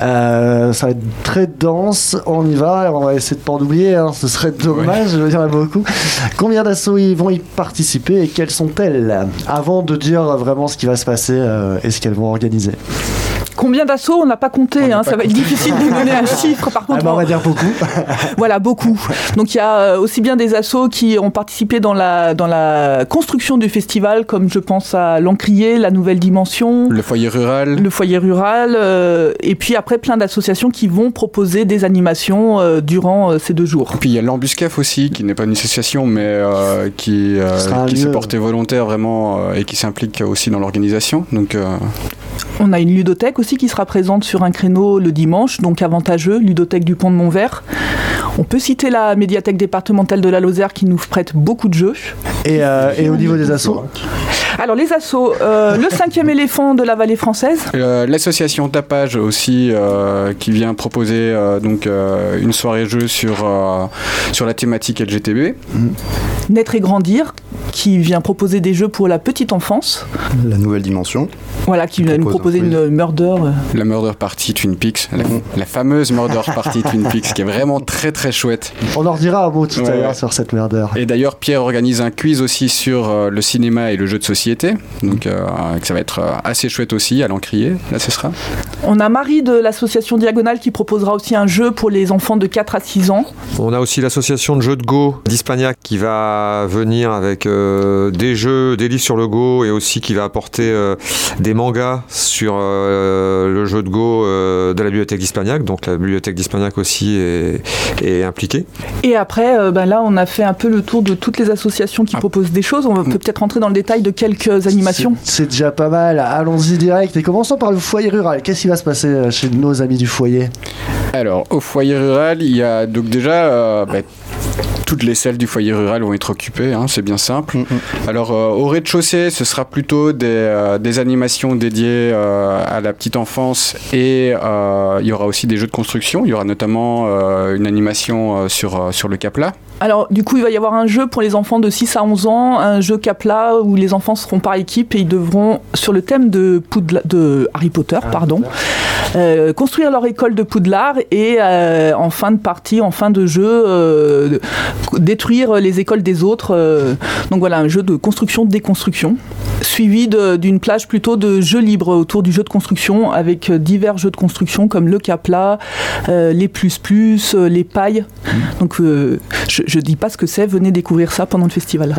Euh, ça va être très dense, on y va, on va essayer de pas en oublier, hein, ce serait dommage, ouais. Je veux dire, il y en a beaucoup. Combien d'assauts ils vont y participer et quelles sont-elles, avant de dire vraiment ce qui va se passer euh, et ce qu'elles vont organiser? Combien d'assauts? On n'a pas compté, hein, pas ça compté. Va être difficile de donner un chiffre. Par contre, ah ben on va dire beaucoup. Voilà, beaucoup. Donc il y a aussi bien des assos qui ont participé dans la, dans la construction du festival, comme je pense à l'Encrier, la Nouvelle Dimension, le foyer rural, le foyer rural, euh, et puis après plein d'associations qui vont proposer des animations euh, durant euh, ces deux jours. Et puis il y a l'Ambuscaf aussi, qui n'est pas une association, mais euh, qui, euh, qui s'est porté volontaire vraiment euh, et qui s'implique aussi dans l'organisation. Donc euh... on a une ludothèque aussi qui sera présente sur un créneau le dimanche, donc avantageux, ludothèque du Pont de Montvert. On peut citer la médiathèque départementale de la Lozère qui nous prête beaucoup de jeux. Et, euh, et au niveau des assos? Alors les assos, euh, le cinquième éléphant de la vallée française. Euh, l'association Tapage aussi euh, qui vient proposer euh, donc, euh, une soirée jeu sur, euh, sur la thématique L G T B. Mmh. Naître et grandir qui vient proposer des jeux pour la petite enfance. La Nouvelle Dimension. Voilà, qui vient nous proposer une murder. La Murder Party Twin Peaks, la, la fameuse Murder Party Twin Peaks qui est vraiment très très chouette. On en redira un mot tout ouais. à l'heure sur cette murder. Et d'ailleurs Pierre organise un quiz aussi sur euh, le cinéma et le jeu de société, donc euh, ça va être euh, assez chouette aussi à l'Encrier, là ce sera. On a Marie de l'association Diagonale qui proposera aussi un jeu pour les enfants de quatre à six ans. On a aussi l'association de jeux de Go d'Hispania qui va venir avec euh, des jeux, des livres sur le Go et aussi qui va apporter euh, des mangas sur euh, le jeu de Go euh, de la bibliothèque d'Hispaniac, donc la bibliothèque d'Hispaniac aussi est, est impliquée. Et après, euh, ben là on a fait un peu le tour de toutes les associations qui ah. proposent des choses, on peut peut-être rentrer dans le détail de quelques animations. C'est, c'est déjà pas mal, allons-y direct et commençons par le foyer rural. Qu'est-ce qui va se passer chez nos amis du foyer? Alors au foyer rural, il y a donc déjà euh, bah, toutes les salles du foyer rural vont être occupées, hein, c'est bien simple. Mm-hmm. Alors euh, au rez-de-chaussée, ce sera plutôt des, euh, des animations dédiées euh, à la petite enfance et euh, il y aura aussi des jeux de construction. Il y aura notamment euh, une animation euh, sur, euh, sur le Capla. Alors du coup il va y avoir un jeu pour les enfants de six à onze ans, un jeu Capla où les enfants seront par équipe et ils devront, sur le thème de, Poudla- de Harry Potter, ah, pardon, euh, construire leur école de Poudlard et euh, en fin de partie, en fin de jeu, euh, détruire les écoles des autres. Euh, donc voilà, un jeu de construction-déconstruction, suivi de, d'une plage plutôt de jeux libres autour du jeu de construction avec divers jeux de construction comme le Capla, euh, les plus-plus, euh, les pailles. Mmh. Donc euh, je, je dis pas ce que c'est, venez découvrir ça pendant le festival.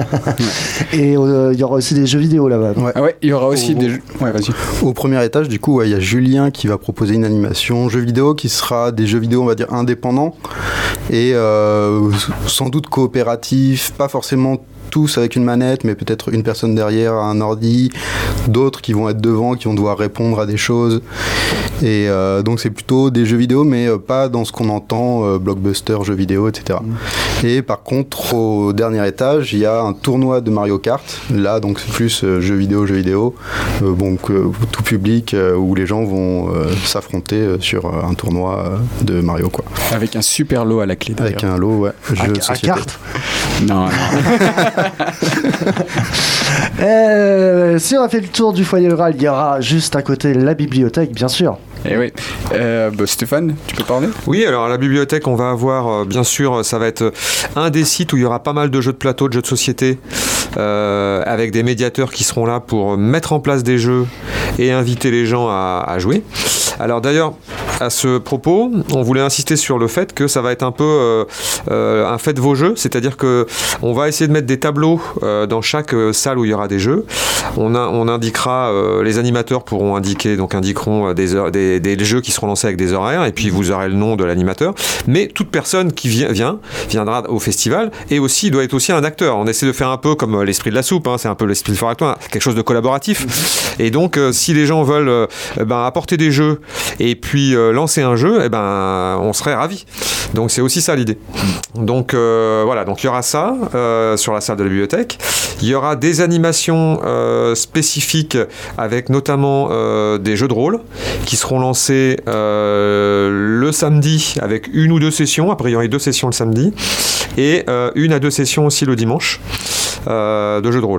Et il euh, y aura aussi des jeux vidéo là-bas. Ouais, ah ouais il y aura aussi au, des jeux. Ouais, vas-y. Au premier étage, du coup, il ouais, y a Julien qui va proposer une animation jeux vidéo qui sera des jeux vidéo, on va dire, indépendants et euh, sans doute coopératifs, pas forcément tous avec une manette, mais peut-être une personne derrière un ordi, d'autres qui vont être devant, qui vont devoir répondre à des choses. Et euh, donc c'est plutôt des jeux vidéo, mais euh, pas dans ce qu'on entend, euh, blockbuster, jeux vidéo, et cetera. Mmh. Et par contre, au dernier étage, il y a un tournoi de Mario Kart. Là, donc c'est plus euh, jeux vidéo, jeux vidéo, euh, bon, que, tout public, euh, où les gens vont euh, s'affronter euh, sur euh, un tournoi euh, de Mario, quoi. Avec un super lot à la clé. Avec un lot, ouais. Jeu de société. À carte. Non. non. euh, si on a fait le tour du foyer rural, il y aura juste à côté la bibliothèque, bien sûr. Et oui. Euh, bah, Stéphane, tu peux parler ? Oui, alors à la bibliothèque, on va avoir, euh, bien sûr, ça va être un des sites où il y aura pas mal de jeux de plateau, de jeux de société, euh, avec des médiateurs qui seront là pour mettre en place des jeux et inviter les gens à, à jouer. Alors d'ailleurs, à ce propos, on voulait insister sur le fait que ça va être un peu euh, euh, un fait de vos jeux, c'est-à-dire que on va essayer de mettre des tableaux euh, dans chaque euh, salle où il y aura des jeux. On, a, on indiquera, euh, les animateurs pourront indiquer, donc indiqueront euh, des, heures, des, des jeux qui seront lancés avec des horaires, et puis vous aurez le nom de l'animateur. Mais toute personne qui vient, vient viendra au festival, et aussi doit être aussi un acteur. On essaie de faire un peu comme l'esprit de la soupe, hein, c'est un peu l'esprit de Foratoire, quelque chose de collaboratif. Et donc, euh, si les gens veulent euh, ben, apporter des jeux et puis euh, lancer un jeu, eh ben, on serait ravis. Donc c'est aussi ça l'idée. Donc euh, voilà, donc il y aura ça euh, sur la salle de la bibliothèque. Il y aura des animations euh, spécifiques avec notamment euh, des jeux de rôle qui seront lancés euh, le samedi avec une ou deux sessions. A priori deux sessions le samedi et euh, une à deux sessions aussi le dimanche. Euh, de jeux de rôle.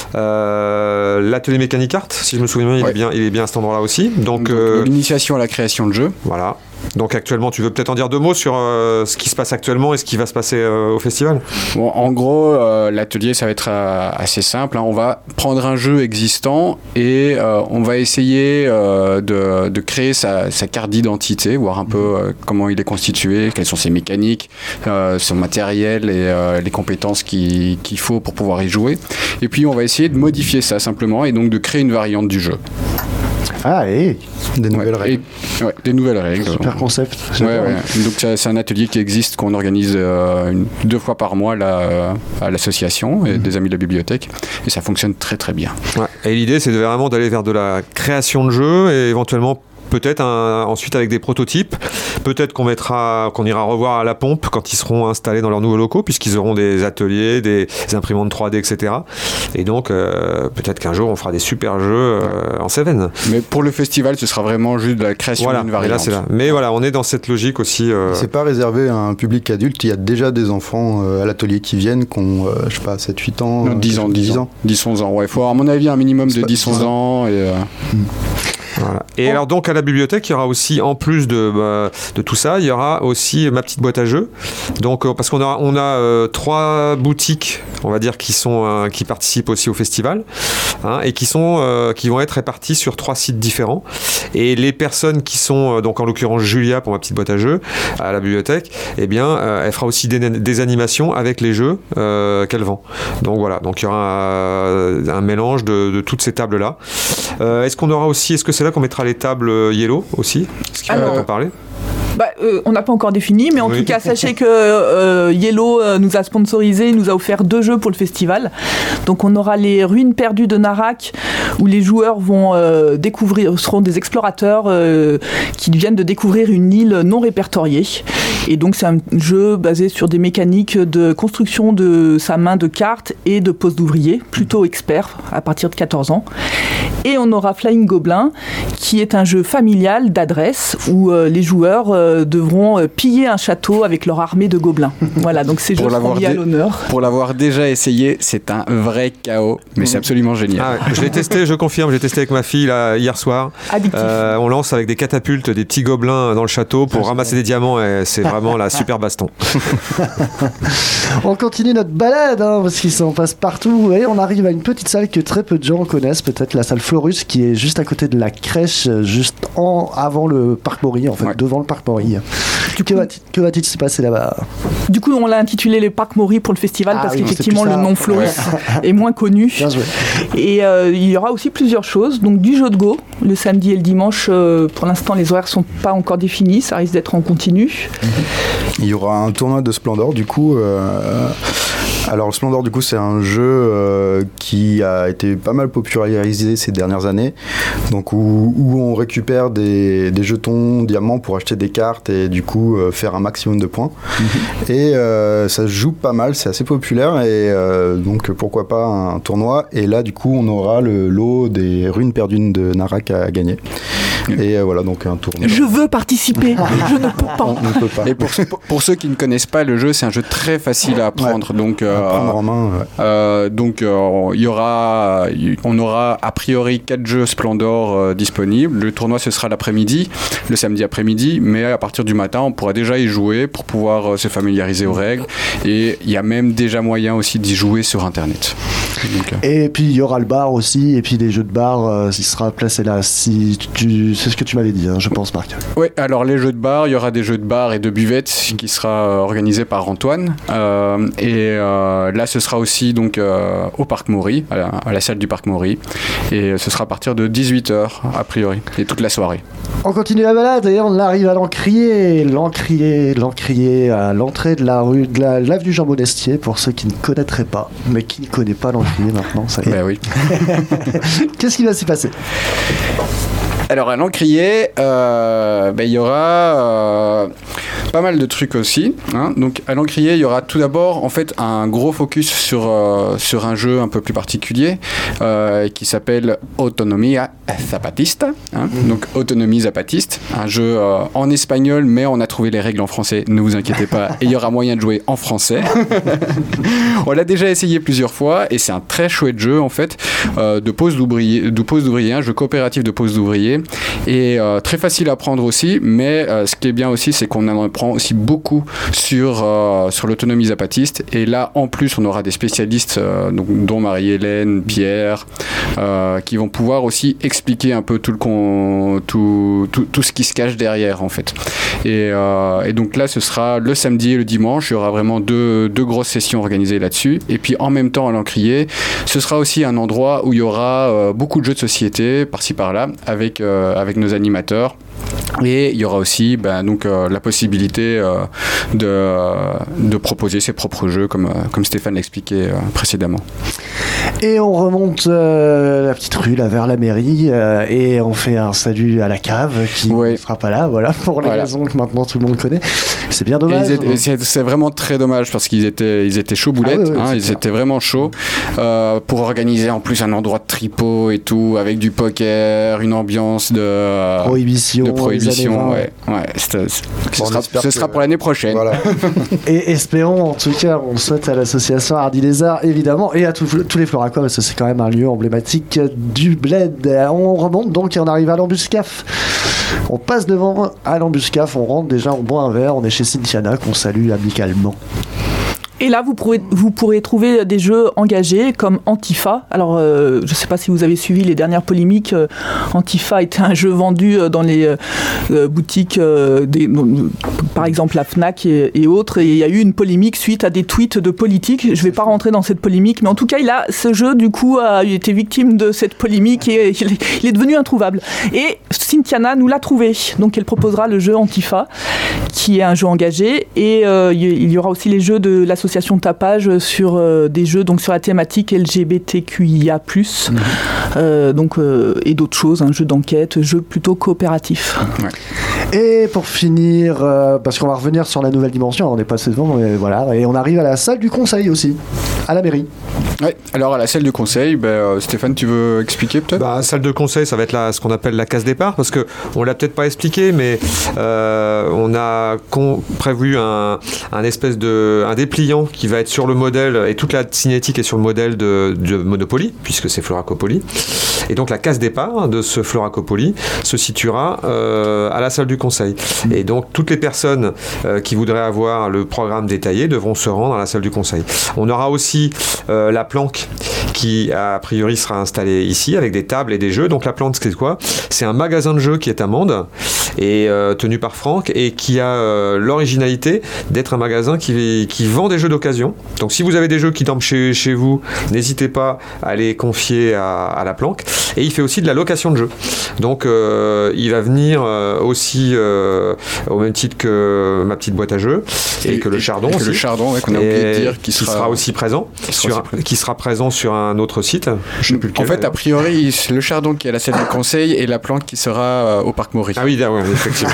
Euh, l'atelier mécanique art, si je me souviens bien, il, ouais. est bien, il est bien à cet endroit-là aussi. Donc, Donc euh, l'initiation à la création de jeux. Voilà. Donc actuellement, tu veux peut-être en dire deux mots sur euh, ce qui se passe actuellement et ce qui va se passer euh, au festival ? Bon, en gros, euh, l'atelier, ça va être euh, assez simple. Hein. On va prendre un jeu existant et euh, on va essayer euh, de, de créer sa, sa carte d'identité, voir un peu euh, comment il est constitué, quelles sont ses mécaniques, euh, son matériel et euh, les compétences qui, qu'il faut pour pouvoir y jouer. Et puis, on va essayer de modifier ça simplement et donc de créer une variante du jeu. Ah, et des nouvelles ouais, règles. Et, ouais, des nouvelles règles. Super concept. Ouais, ouais. Donc c'est un atelier qui existe, qu'on organise euh, une, deux fois par mois là, euh, à l'association et mmh. des amis de la bibliothèque. Et ça fonctionne très très bien. Ouais. Et l'idée, c'est de vraiment d'aller vers de la création de jeux et éventuellement peut-être un, ensuite avec des prototypes, peut-être qu'on mettra, qu'on ira revoir à la pompe quand ils seront installés dans leurs nouveaux locaux, puisqu'ils auront des ateliers, des, des imprimantes trois D, et cetera. Et donc euh, peut-être qu'un jour on fera des super jeux euh, en Cévennes. Mais pour le festival, ce sera vraiment juste de la création voilà, d'une variante. Là, c'est là. Mais voilà, on est dans cette logique aussi. Euh... C'est pas réservé à un public adulte. Il y a déjà des enfants euh, à l'atelier qui viennent, qui ont, euh, je sais pas, sept huit ans. Non, dix ans, dix ans. dix onze ans. Ouais, il faut à mon avis un minimum de dix onze ans. Et, euh... mmh. Voilà. Et bon. Alors donc à la bibliothèque, il y aura aussi, en plus de, bah, de tout ça, il y aura aussi ma petite boîte à jeux. Donc euh, parce qu'on a, on a euh, trois boutiques, on va dire, qui sont euh, qui participent aussi au festival, hein, et qui sont euh, qui vont être réparties sur trois sites différents. Et les personnes qui sont, euh, donc en l'occurrence Julia pour ma petite boîte à jeux à la bibliothèque, eh bien, euh, elle fera aussi des, des animations avec les jeux euh, qu'elle vend. Donc voilà, donc il y aura un, un mélange de, de toutes ces tables là. Euh, est-ce qu'on aura aussi, est-ce que c'est là qu'on mettra les tables Yellow aussi ? Est-ce qu'il va en parler ? Bah, euh, on n'a pas encore défini, mais en oui. tout cas, sachez que euh, Yellow euh, nous a sponsorisé, nous a offert deux jeux pour le festival. Donc, on aura les Ruines perdues de Narak, où les joueurs vont euh, découvrir, seront des explorateurs euh, qui viennent de découvrir une île non répertoriée. Et donc, c'est un jeu basé sur des mécaniques de construction de sa main de cartes et de pose d'ouvrier, plutôt expert à partir de quatorze ans. Et on aura Flying Goblin, qui est un jeu familial d'adresse où euh, les joueurs euh, devront euh, piller un château avec leur armée de gobelins. Voilà, donc ces jeux seront mis à l'honneur. Pour l'avoir déjà essayé, c'est un vrai chaos, mais mmh. c'est absolument génial. Ah ouais, je l'ai testé, je confirme, j'ai testé avec ma fille là, hier soir. Euh, on lance avec des catapultes des petits gobelins dans le château pour ramasser des diamants et c'est vraiment la super baston. On continue notre balade, hein, parce qu'il s'en passe partout et on arrive à une petite salle que très peu de gens connaissent, peut-être la salle Florus, qui est juste à côté de la crèche, juste en, avant le parc Maury, en fait, ouais. devant le parc Maury. Que, coup, va-t-il, que va-t-il se passer là-bas ? Du coup, on l'a intitulé le parc Maury pour le festival ah, parce oui, qu'effectivement le nom Florus ouais. est moins connu. Bien joué. Et euh, il y aura aussi plusieurs choses. Donc du jeu de Go, le samedi et le dimanche. Euh, pour l'instant, les horaires sont pas encore définis. Ça risque d'être en continu. Il y aura un tournoi de Splendor. Du coup. Euh... Alors, le Splendor, du coup, c'est un jeu euh, qui a été pas mal popularisé ces dernières années, donc où, où on récupère des, des jetons diamants pour acheter des cartes et du coup euh, faire un maximum de points. Mm-hmm. Et euh, ça se joue pas mal, c'est assez populaire et euh, donc pourquoi pas un tournoi. Et là, du coup, on aura le lot des ruines perdues de Narak à gagner. Et euh, voilà, donc un tournoi. Je veux participer, je ne peux pas. On ne peut pas. Et pour, pour, pour ceux qui ne connaissent pas le jeu, c'est un jeu très facile à apprendre. Ouais. Donc, euh, à prendre en main. Ouais. Euh, donc, euh, il y aura, on aura a priori quatre jeux Splendor euh, disponibles. Le tournoi ce sera l'après-midi, le samedi après-midi, mais à partir du matin, on pourra déjà y jouer pour pouvoir euh, se familiariser aux règles. Et il y a même déjà moyen aussi d'y jouer sur Internet. Donc, euh... Et puis il y aura le bar aussi, et puis les jeux de bar, euh, il sera placé là. Si tu, c'est ce que tu m'avais dit, hein, je pense, Marc. Oui, alors les jeux de bar, il y aura des jeux de bar et de buvette qui sera euh, organisé par Antoine. Euh, et euh, là, ce sera aussi donc euh, au Parc Maury, à la, à la salle du Parc Maury. Et ce sera à partir de dix-huit heures, a priori, et toute la soirée. On continue la balade et on arrive à l'Encrier. L'Encrier, l'Encrier à l'entrée de la rue, de la, l'avenue Jean Monestier, pour ceux qui ne connaîtraient pas, mais qui ne connaissent pas l'Encrier maintenant, ça y est. Ben oui. Qu'est-ce qui va s'y passer ? Alors à l'Encrier, euh, ben, il y aura euh, pas mal de trucs aussi. Hein. Donc à l'Encrier, il y aura tout d'abord en fait un gros focus sur, euh, sur un jeu un peu plus particulier euh, qui s'appelle Autonomía Zapatista. Hein. Mmh. Donc Autonomie Zapatiste, un jeu euh, en espagnol, mais on a trouvé les règles en français. Ne vous inquiétez pas, et il y aura moyen de jouer en français. On l'a déjà essayé plusieurs fois et c'est un très chouette jeu en fait euh, de pose d'ouvrier, de pose d'ouvrier, un jeu coopératif de pose d'ouvrier. Et euh, très facile à apprendre aussi, mais euh, ce qui est bien aussi, c'est qu'on en apprend aussi beaucoup sur, euh, sur l'autonomie zapatiste. Et là, en plus, on aura des spécialistes, euh, donc, dont Marie-Hélène, Pierre, euh, qui vont pouvoir aussi expliquer un peu tout, le con, tout, tout, tout ce qui se cache derrière, en fait. Et, euh, et donc là, ce sera le samedi et le dimanche. Il y aura vraiment deux, deux grosses sessions organisées là-dessus. Et puis, en même temps, à l'Encrier, ce sera aussi un endroit où il y aura euh, beaucoup de jeux de société, par-ci, par-là, avec Euh, avec nos animateurs. Et il y aura aussi ben, donc, euh, la possibilité euh, de, euh, de proposer ses propres jeux, comme, euh, comme Stéphane l'expliquait euh, précédemment. Et on remonte euh, la petite rue là, vers la mairie euh, et on fait un salut à la cave qui ne ouais. sera pas là, voilà, pour les voilà. raisons que maintenant tout le monde connaît. C'est bien dommage. Étaient, c'est, c'est vraiment très dommage parce qu'ils étaient, ils étaient chauds boulettes, ah, ouais, ouais, hein, ils clair. étaient vraiment chauds euh, pour organiser en plus un endroit de tripot et tout, avec du poker, une ambiance de euh, prohibition. De prohibition, ouais. ouais c'est, c'est, bon, ce sera, ce sera pour l'année prochaine. Voilà. Et espérons, en tout cas, on le souhaite à l'association Hardy Lézard, évidemment, et à tout, tous les Floracos, parce que c'est quand même un lieu emblématique du bled. On remonte donc et on arrive à l'Embuscaf. On passe devant à l'Embuscaf, on rentre déjà, on boit un verre, on est chez Cynthiana, qu'on salue amicalement. Et là, vous pourrez, vous pourrez trouver des jeux engagés comme Antifa. Alors, euh, je ne sais pas si vous avez suivi les dernières polémiques. Euh, Antifa était un jeu vendu dans les euh, boutiques, euh, des, euh, par exemple la Fnac et, et autres. Et il y a eu une polémique suite à des tweets de politiques. Je ne vais pas rentrer dans cette polémique, mais en tout cas, il a, ce jeu, du coup, a été victime de cette polémique et il est, il est devenu introuvable. Et Cynthiana nous l'a trouvé. Donc, elle proposera le jeu Antifa, qui est un jeu engagé. Et euh, il y aura aussi les jeux de l'association association Tapage sur euh, des jeux donc sur la thématique L G B T Q I A plus, mmh. euh, donc euh, et d'autres choses, un jeu d'enquête, jeu plutôt coopératif. Ouais. Et pour finir, euh, parce qu'on va revenir sur la nouvelle dimension, on est passé devant, mais voilà, et on arrive à la salle du conseil aussi, à la mairie. Oui, alors à la salle du conseil, ben, euh, Stéphane, tu veux expliquer peut-être ? Bah, salle de conseil, ça va être la, ce qu'on appelle la case départ, parce qu'on ne l'a peut-être pas expliqué, mais euh, on a con- prévu un, un espèce de un dépliant qui va être sur le modèle, et toute la cinétique est sur le modèle de, de Monopoly, puisque c'est Floracopoly. Et donc la case départ de ce Floracopoly se situera euh, à la salle du conseil. Et donc toutes les personnes euh, qui voudraient avoir le programme détaillé devront se rendre à la salle du conseil. On aura aussi euh, la planque qui a priori sera installée ici avec des tables et des jeux. Donc la planque, c'est quoi ? C'est un magasin de jeux qui est à Mende et euh, tenu par Franck et qui a euh, l'originalité d'être un magasin qui, qui vend des jeux d'occasion. Donc si vous avez des jeux qui tombent chez, chez vous, n'hésitez pas à les confier à, à la planque. Et il fait aussi de la location de jeux. Donc euh, il va venir euh, aussi euh, au même titre que ma petite boîte à jeux et, et que le Chardon et aussi. Que le Chardon, ouais, qu'on a oublié de dire, qui sera, qui sera aussi présent, qui sera, sur, aussi présent. qui sera présent sur un autre site. Je sais plus lequel, en fait, a priori, le Chardon qui est à la salle du conseil et la planque qui sera euh, au parc Maury. Ah oui, ouais, effectivement.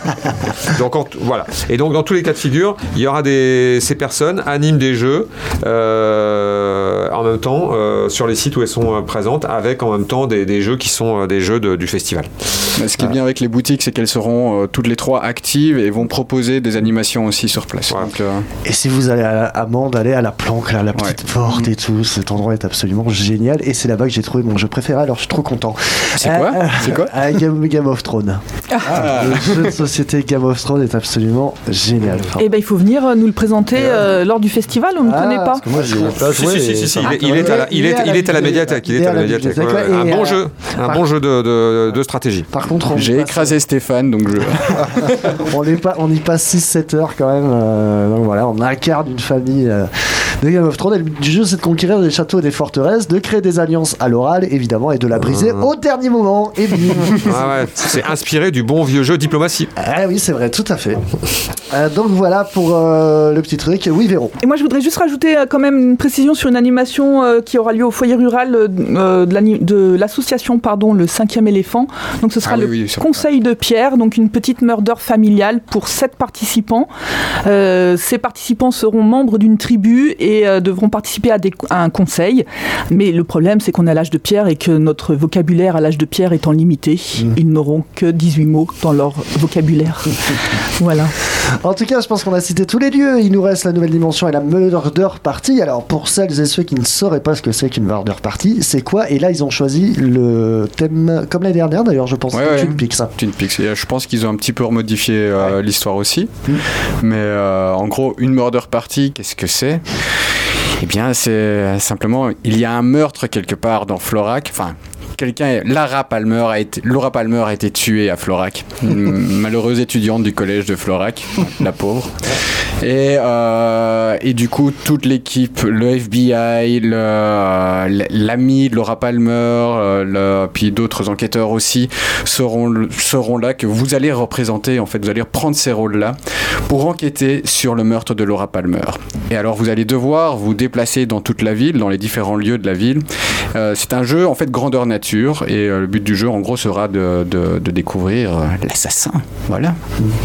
donc en, voilà. Et donc dans tous les cas de figure, il y aura des ces personnes animent des jeux euh, en même temps euh, sur les sites où elles sont euh, présentes, avec en même temps des, des jeux qui sont euh, des jeux de, du festival. Ce qui est bien avec les boutiques, c'est qu'elles seront euh, toutes les trois actives et vont proposer des animations aussi sur place. Ouais. Donc, euh... Et si vous allez à, à Mende, allez à la planque, là, la petite ouais. porte et tout, cet endroit est absolument génial. Et c'est là-bas que j'ai trouvé mon jeu préféré, alors je suis trop content. C'est euh, quoi, c'est quoi euh, Game, Game of Thrones. Ah. Le jeu de société Game of Thrones est absolument génial. Enfin. Et ben il faut venir nous le présenter euh, lors du festival, on ne ah, connaît pas. Moi, si, si, si, si, si, il, il est à la, il est, il est à la médiathèque. Il est à la médiathèque. Ouais, ouais. Un bon jeu, un bon jeu de, de, de stratégie. Par contre, j'ai écrasé Stéphane, donc je. on, est pas, on y passe six sept heures quand même. Euh, donc voilà, on incarne une famille euh, de Game of Thrones. Et le but du jeu, c'est de conquérir des châteaux et des forteresses, de créer des alliances à l'oral, évidemment, et de la briser mmh. au dernier moment. Et bim. Ah ouais, c'est inspiré du bon vieux jeu Diplomatie. Ah oui, c'est vrai, tout à fait. Euh, donc voilà pour euh, le petit truc. Oui, Véron. Et moi, je voudrais juste rajouter euh, quand même une précision sur une animation euh, qui aura lieu au foyer rural euh, de l'association, pardon, le cinquième éléphant. Donc ce sera ah, le oui, oui, conseil de Pierre, donc une petite murder familiale pour sept participants. Euh, ces participants seront membres d'une tribu et euh, devront participer à, des, à un conseil. Mais le problème, c'est qu'on est à l'âge de Pierre et que notre vocabulaire à l'âge de Pierre étant limité, mmh. ils n'auront que dix-huit mots dans leur vocabulaire. Voilà. En tout cas, je pense qu'on a cité tous les lieux. Il nous reste la nouvelle dimension et la murder party. Alors, pour celles et ceux qui ne sauraient pas ce que c'est qu'une murder party, c'est quoi? Et là, ils ont choisi le thème, comme l'année dernière d'ailleurs, je pense, ouais, ouais. Twin Peaks. Twin Peaks. Et je pense qu'ils ont un petit peu remodifié euh, ouais. l'histoire aussi. Mmh. Mais euh, en gros, une murder party, qu'est-ce que c'est? Eh bien, c'est simplement, il y a un meurtre quelque part dans Florac. Enfin, quelqu'un, Lara Palmer a été, Laura Palmer a été tuée à Florac, une malheureuse étudiante du collège de Florac, la pauvre. Et, euh, et du coup, toute l'équipe, le F B I, le, l'ami de Laura Palmer, le, puis d'autres enquêteurs aussi, seront, seront là, que vous allez représenter, en fait, vous allez prendre ces rôles-là pour enquêter sur le meurtre de Laura Palmer. Et alors, vous allez devoir vous déplacer dans toute la ville, dans les différents lieux de la ville. Euh, c'est un jeu, en fait, grandeur nature, et euh, le but du jeu, en gros, sera de, de, de découvrir euh, l'assassin. Voilà.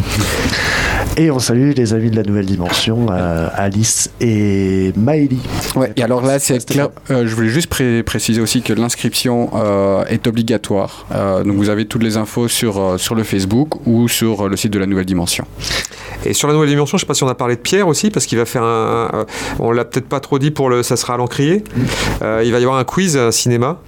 Et on salue les amis de la nouvelle dimension, euh, Alice et Maëlie. Ouais, et alors là, c'est clair, euh, je voulais juste pré- préciser aussi que l'inscription euh, est obligatoire. Euh, donc vous avez toutes les infos sur, euh, sur le Facebook ou sur le site de la nouvelle dimension. Et sur la nouvelle dimension, je ne sais pas si on a parlé de Pierre aussi, parce qu'il va faire un... un on l'a peut-être pas trop dit, pour le, ça sera à l'encrier. Euh, il va y avoir un quiz, un cinéma.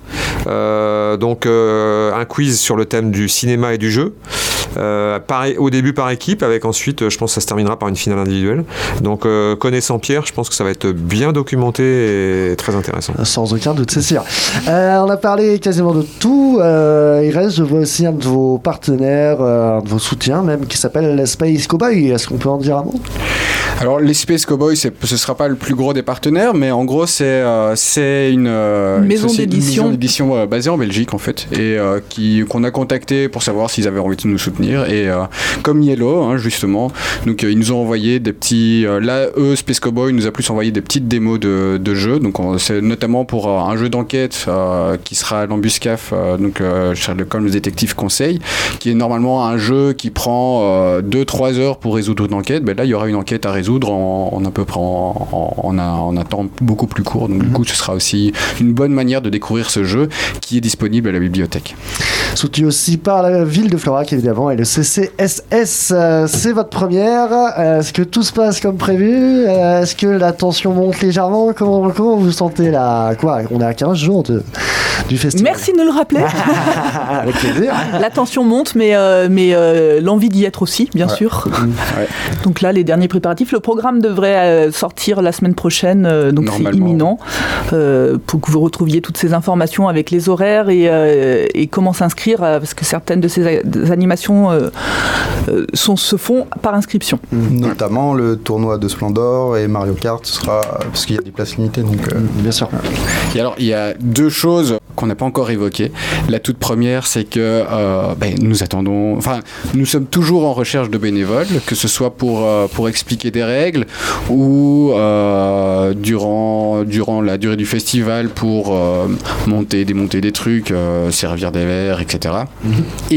Euh, donc euh, un quiz sur le thème du cinéma et du jeu. Euh, par, au début par équipe, avec ensuite, je pense que ça se terminera par une finale individuelle. Donc euh, connaissant Pierre, je pense que ça va être bien documenté et très intéressant. Sans aucun doute, c'est sûr. Euh, on a parlé quasiment de tout. Euh, il reste, je vois aussi un de vos partenaires, euh, un de vos soutiens même, qui s'appelle les Space Cowboys. Est-ce qu'on peut en dire un mot? Alors les Space Cowboys, c'est, ce ne sera pas le plus gros des partenaires, mais en gros c'est, euh, c'est une, euh, une maison une d'édition, maison d'édition euh, basée en Belgique en fait, et euh, qui, qu'on a contacté pour savoir s'ils avaient envie de nous soutenir. Et euh, comme Yellow, hein, justement, donc euh, ils nous ont envoyé des petits... Euh, là, eux, Space Cowboys, nous a plus envoyé des petites démos de, de jeux, donc on, c'est notamment pour euh, un jeu d'enquête euh, qui sera l'Embuscaf, euh, donc euh, Sherlock Holmes Détective Conseil, qui est normalement un jeu qui prend deux trois heures pour résoudre une enquête. Ben là, il y aura une enquête à résoudre en, en à peu près en, en, en, un, en un temps beaucoup plus court. Donc, mm-hmm. du coup, ce sera aussi une bonne manière de découvrir ce jeu qui est disponible à la bibliothèque. Soutenu aussi par la ville de Florac, évidemment, et le C C S S. Euh, c'est votre première. Euh, est-ce que tout se passe comme prévu? euh, Est-ce que la tension monte légèrement? Comment, comment vous sentez là? Quoi, on est à quinze jours de, du festival. Merci de nous le rappeler. Avec plaisir. La tension monte, mais, euh, mais euh, l'envie d'y être aussi, bien ouais. sûr. Ouais. Donc là, les derniers préparatifs. Le programme devrait euh, sortir la semaine prochaine, euh, donc c'est imminent, euh, pour que vous retrouviez toutes ces informations avec les horaires et, euh, et comment s'inscrire, euh, parce que certaines de ces a- animations euh, euh, sont, se font par inscription. Mmh. Notamment le tournoi de Splendor et Mario Kart, ce sera, parce qu'il y a des places limitées, donc euh, bien sûr. Et alors, il y a deux choses qu'on n'a pas encore évoquées. La toute première, c'est que euh, ben, nous attendons, enfin, nous sommes toujours en recherche de bénévoles, que ce soit pour, euh, pour expliquer des règles ou euh, durant, durant la durée du festival pour euh, monter, démonter des trucs, euh, servir des verres, et cetera. Mm-hmm.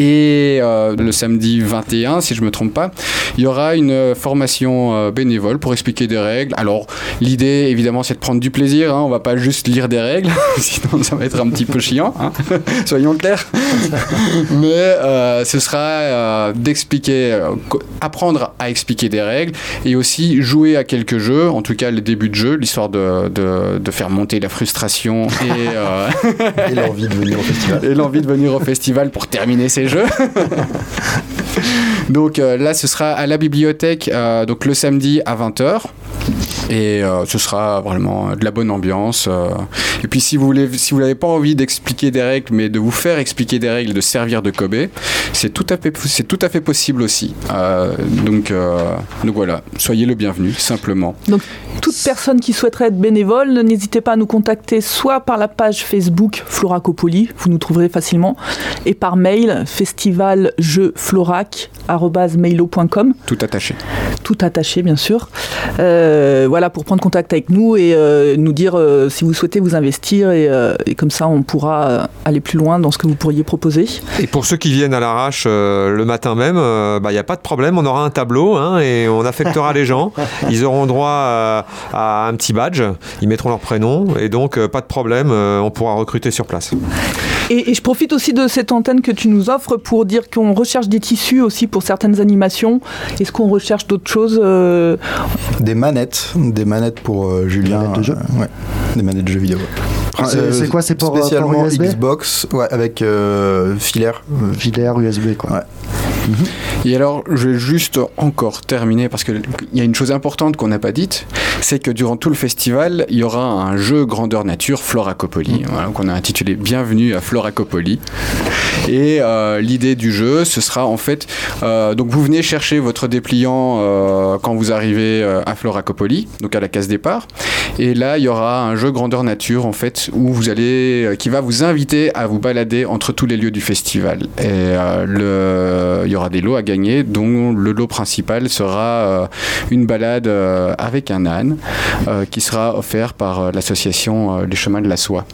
Et euh, le samedi vingt et un, si je ne me trompe pas, il y aura une formation euh, bénévole pour expliquer des règles. Alors, l'idée, évidemment, c'est de prendre du plaisir. Hein, on ne va pas juste lire des règles, sinon ça va être un petit peu peu chiant, hein soyons clairs. Mais euh, ce sera euh, d'expliquer, euh, apprendre à expliquer des règles et aussi jouer à quelques jeux, en tout cas le début de jeu, l'histoire de, de, de faire monter la frustration et, euh, et l'envie de venir au festival. Et l'envie de venir au festival pour terminer ces jeux. Donc euh, là, ce sera à la bibliothèque, euh, donc le samedi à vingt heures. Et euh, ce sera vraiment de la bonne ambiance. Euh. Et puis si vous voulez, si vous n'avez pas envie d'expliquer des règles, mais de vous faire expliquer des règles, de servir de Kobe, c'est tout à fait, c'est tout à fait possible aussi. Euh, donc, euh, donc voilà, soyez le bienvenu, simplement. Donc toute personne qui souhaiterait être bénévole, n'hésitez pas à nous contacter soit par la page Facebook Floracopoli, vous nous trouverez facilement, et par mail festivaljeuxflorac arobase mailo point com. Tout attaché. Tout attaché, bien sûr. Euh, voilà, pour prendre contact avec nous et euh, nous dire euh, si vous souhaitez vous investir et, euh, et comme ça on pourra euh, aller plus loin dans ce que vous pourriez proposer. Et pour ceux qui viennent à l'arrache euh, le matin même, il euh, n'y bah, a pas de problème, on aura un tableau hein, et on affectera les gens. Ils auront droit à, à un petit badge, ils mettront leur prénom et donc euh, pas de problème, euh, on pourra recruter sur place. Et, et je profite aussi de cette antenne que tu nous offres pour dire qu'on recherche des tissus aussi pour certaines animations. Est-ce qu'on recherche d'autres choses euh... Des manettes, des manettes pour euh, Julien. Des manettes de jeu. euh, ouais, des manettes de jeux vidéo. C'est, euh, c'est quoi, c'est pour spécialement pour U S B Xbox, ouais, avec euh, filaire. Filaire U S B, quoi. Ouais. Mmh. Et alors, je vais juste encore terminer parce qu'il y a une chose importante qu'on n'a pas dite, c'est que durant tout le festival, il y aura un jeu grandeur nature Floracopoli, mmh. voilà, qu'on a intitulé Bienvenue à Floracopoli. Et euh, l'idée du jeu, ce sera en fait, euh, donc vous venez chercher votre dépliant euh, quand vous arrivez euh, à Floracopoli, donc à la case départ. Et là, il y aura un jeu grandeur nature en fait où vous allez, euh, qui va vous inviter à vous balader entre tous les lieux du festival. Et euh, le, il y aura des lots à gagner, dont le lot principal sera euh, une balade euh, avec un âne euh, qui sera offert par euh, l'association euh, Les Chemins de la Soie.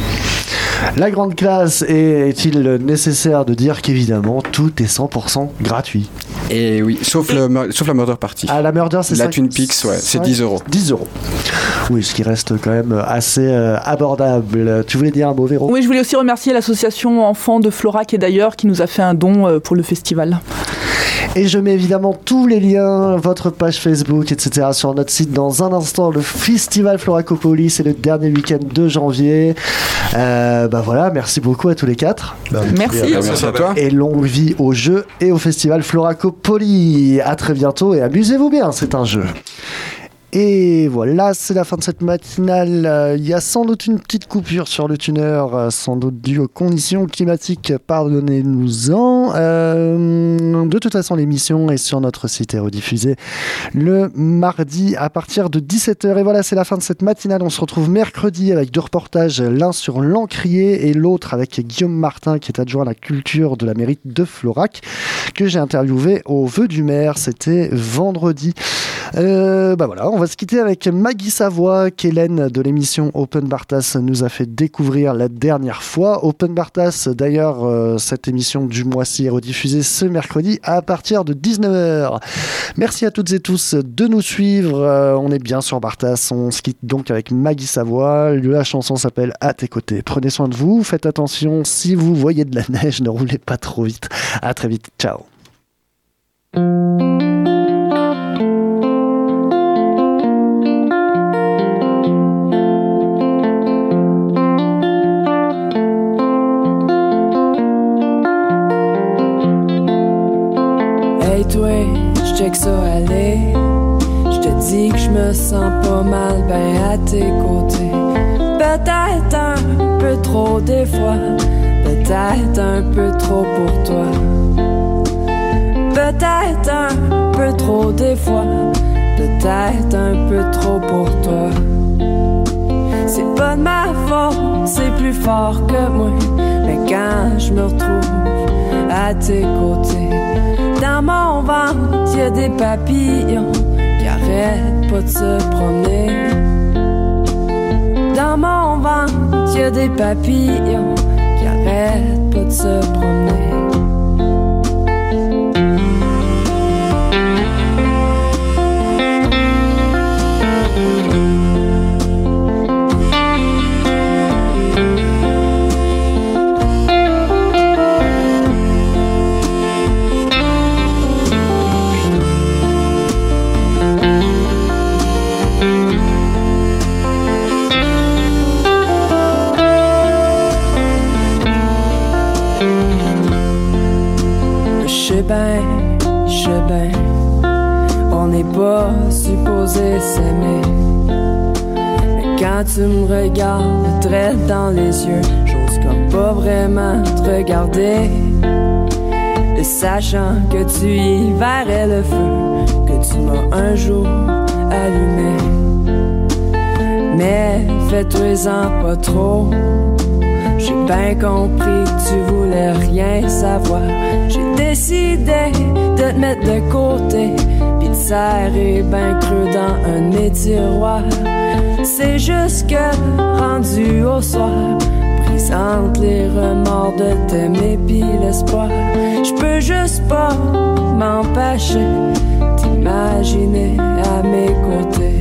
La grande classe, et est-il nécessaire de dire qu'évidemment tout est cent pour cent gratuit? Et oui, sauf, le, sauf la Murder Party. Ah, la Murder, c'est la cinq, Twin Peaks, ouais, c'est dix euros. dix euros. Oui, ce qui reste quand même assez euh, abordable. Tu voulais dire un mot, Véro? Oui, je voulais aussi remercier l'association Enfants de Florac et d'ailleurs qui nous a fait un don euh, pour le festival. Et je mets évidemment tous les liens, votre page Facebook, et cetera sur notre site dans un instant. Le festival Floracopoli, c'est le dernier week-end de janvier. Euh, bah voilà, merci beaucoup à tous les quatre. Bah, merci. À, merci à toi. Et longue vie au jeu et au festival Floracopoli. À très bientôt et amusez-vous bien, c'est un jeu. Et voilà, c'est la fin de cette matinale. Il y a sans doute une petite coupure sur le tuner, sans doute due aux conditions climatiques, pardonnez-nous-en. Euh, de toute façon, l'émission est sur notre site et rediffusée le mardi à partir de dix-sept heures. Et voilà, c'est la fin de cette matinale. On se retrouve mercredi avec deux reportages, l'un sur l'Encrier et l'autre avec Guillaume Martin, qui est adjoint à la culture de la mairie de Florac, que j'ai interviewé au vœu du maire. C'était vendredi. Euh, bah voilà, on va se quitter avec Maggie Savoie, qu'Hélène de l'émission Open Bartas nous a fait découvrir la dernière fois. Open Bartas, d'ailleurs, euh, cette émission du mois-ci est rediffusée ce mercredi à partir de dix-neuf heures. Merci à toutes et tous de nous suivre. Euh, on est bien sur Bartas. On se quitte donc avec Maggie Savoie. La chanson s'appelle À tes côtés. Prenez soin de vous. Faites attention. Si vous voyez de la neige, ne roulez pas trop vite. À très vite. Ciao. Hey toi, j'check ça aller. J'te dis que j'me sens pas mal ben à tes côtés. Peut-être un peu trop des fois, peut-être un peu trop pour toi. Peut-être un peu trop des fois, peut-être un peu trop pour toi. C'est pas de ma faute, c'est plus fort que moi. Mais quand je me retrouve à tes côtés, dans mon ventre, y'a des papillons qui arrêtent pas de se promener. Dans mon ventre, y'a des papillons qui arrêtent pas de se promener. je sais bien, on n'est pas supposé s'aimer. Mais quand tu me regardes très dans les yeux, j'ose comme pas vraiment te regarder. Et sachant que tu y verrais le feu que tu m'as un jour allumé. Mais fais-toi-en pas trop. J'ai bien compris que tu voulais rien savoir. J'ai décidé de te mettre de côté, pis de serrer ben creux dans un de mes tiroirs. C'est juste que, rendu au soir, brisante les remords de t'aimer pis l'espoir. J'peux juste pas m'empêcher d'imaginer à mes côtés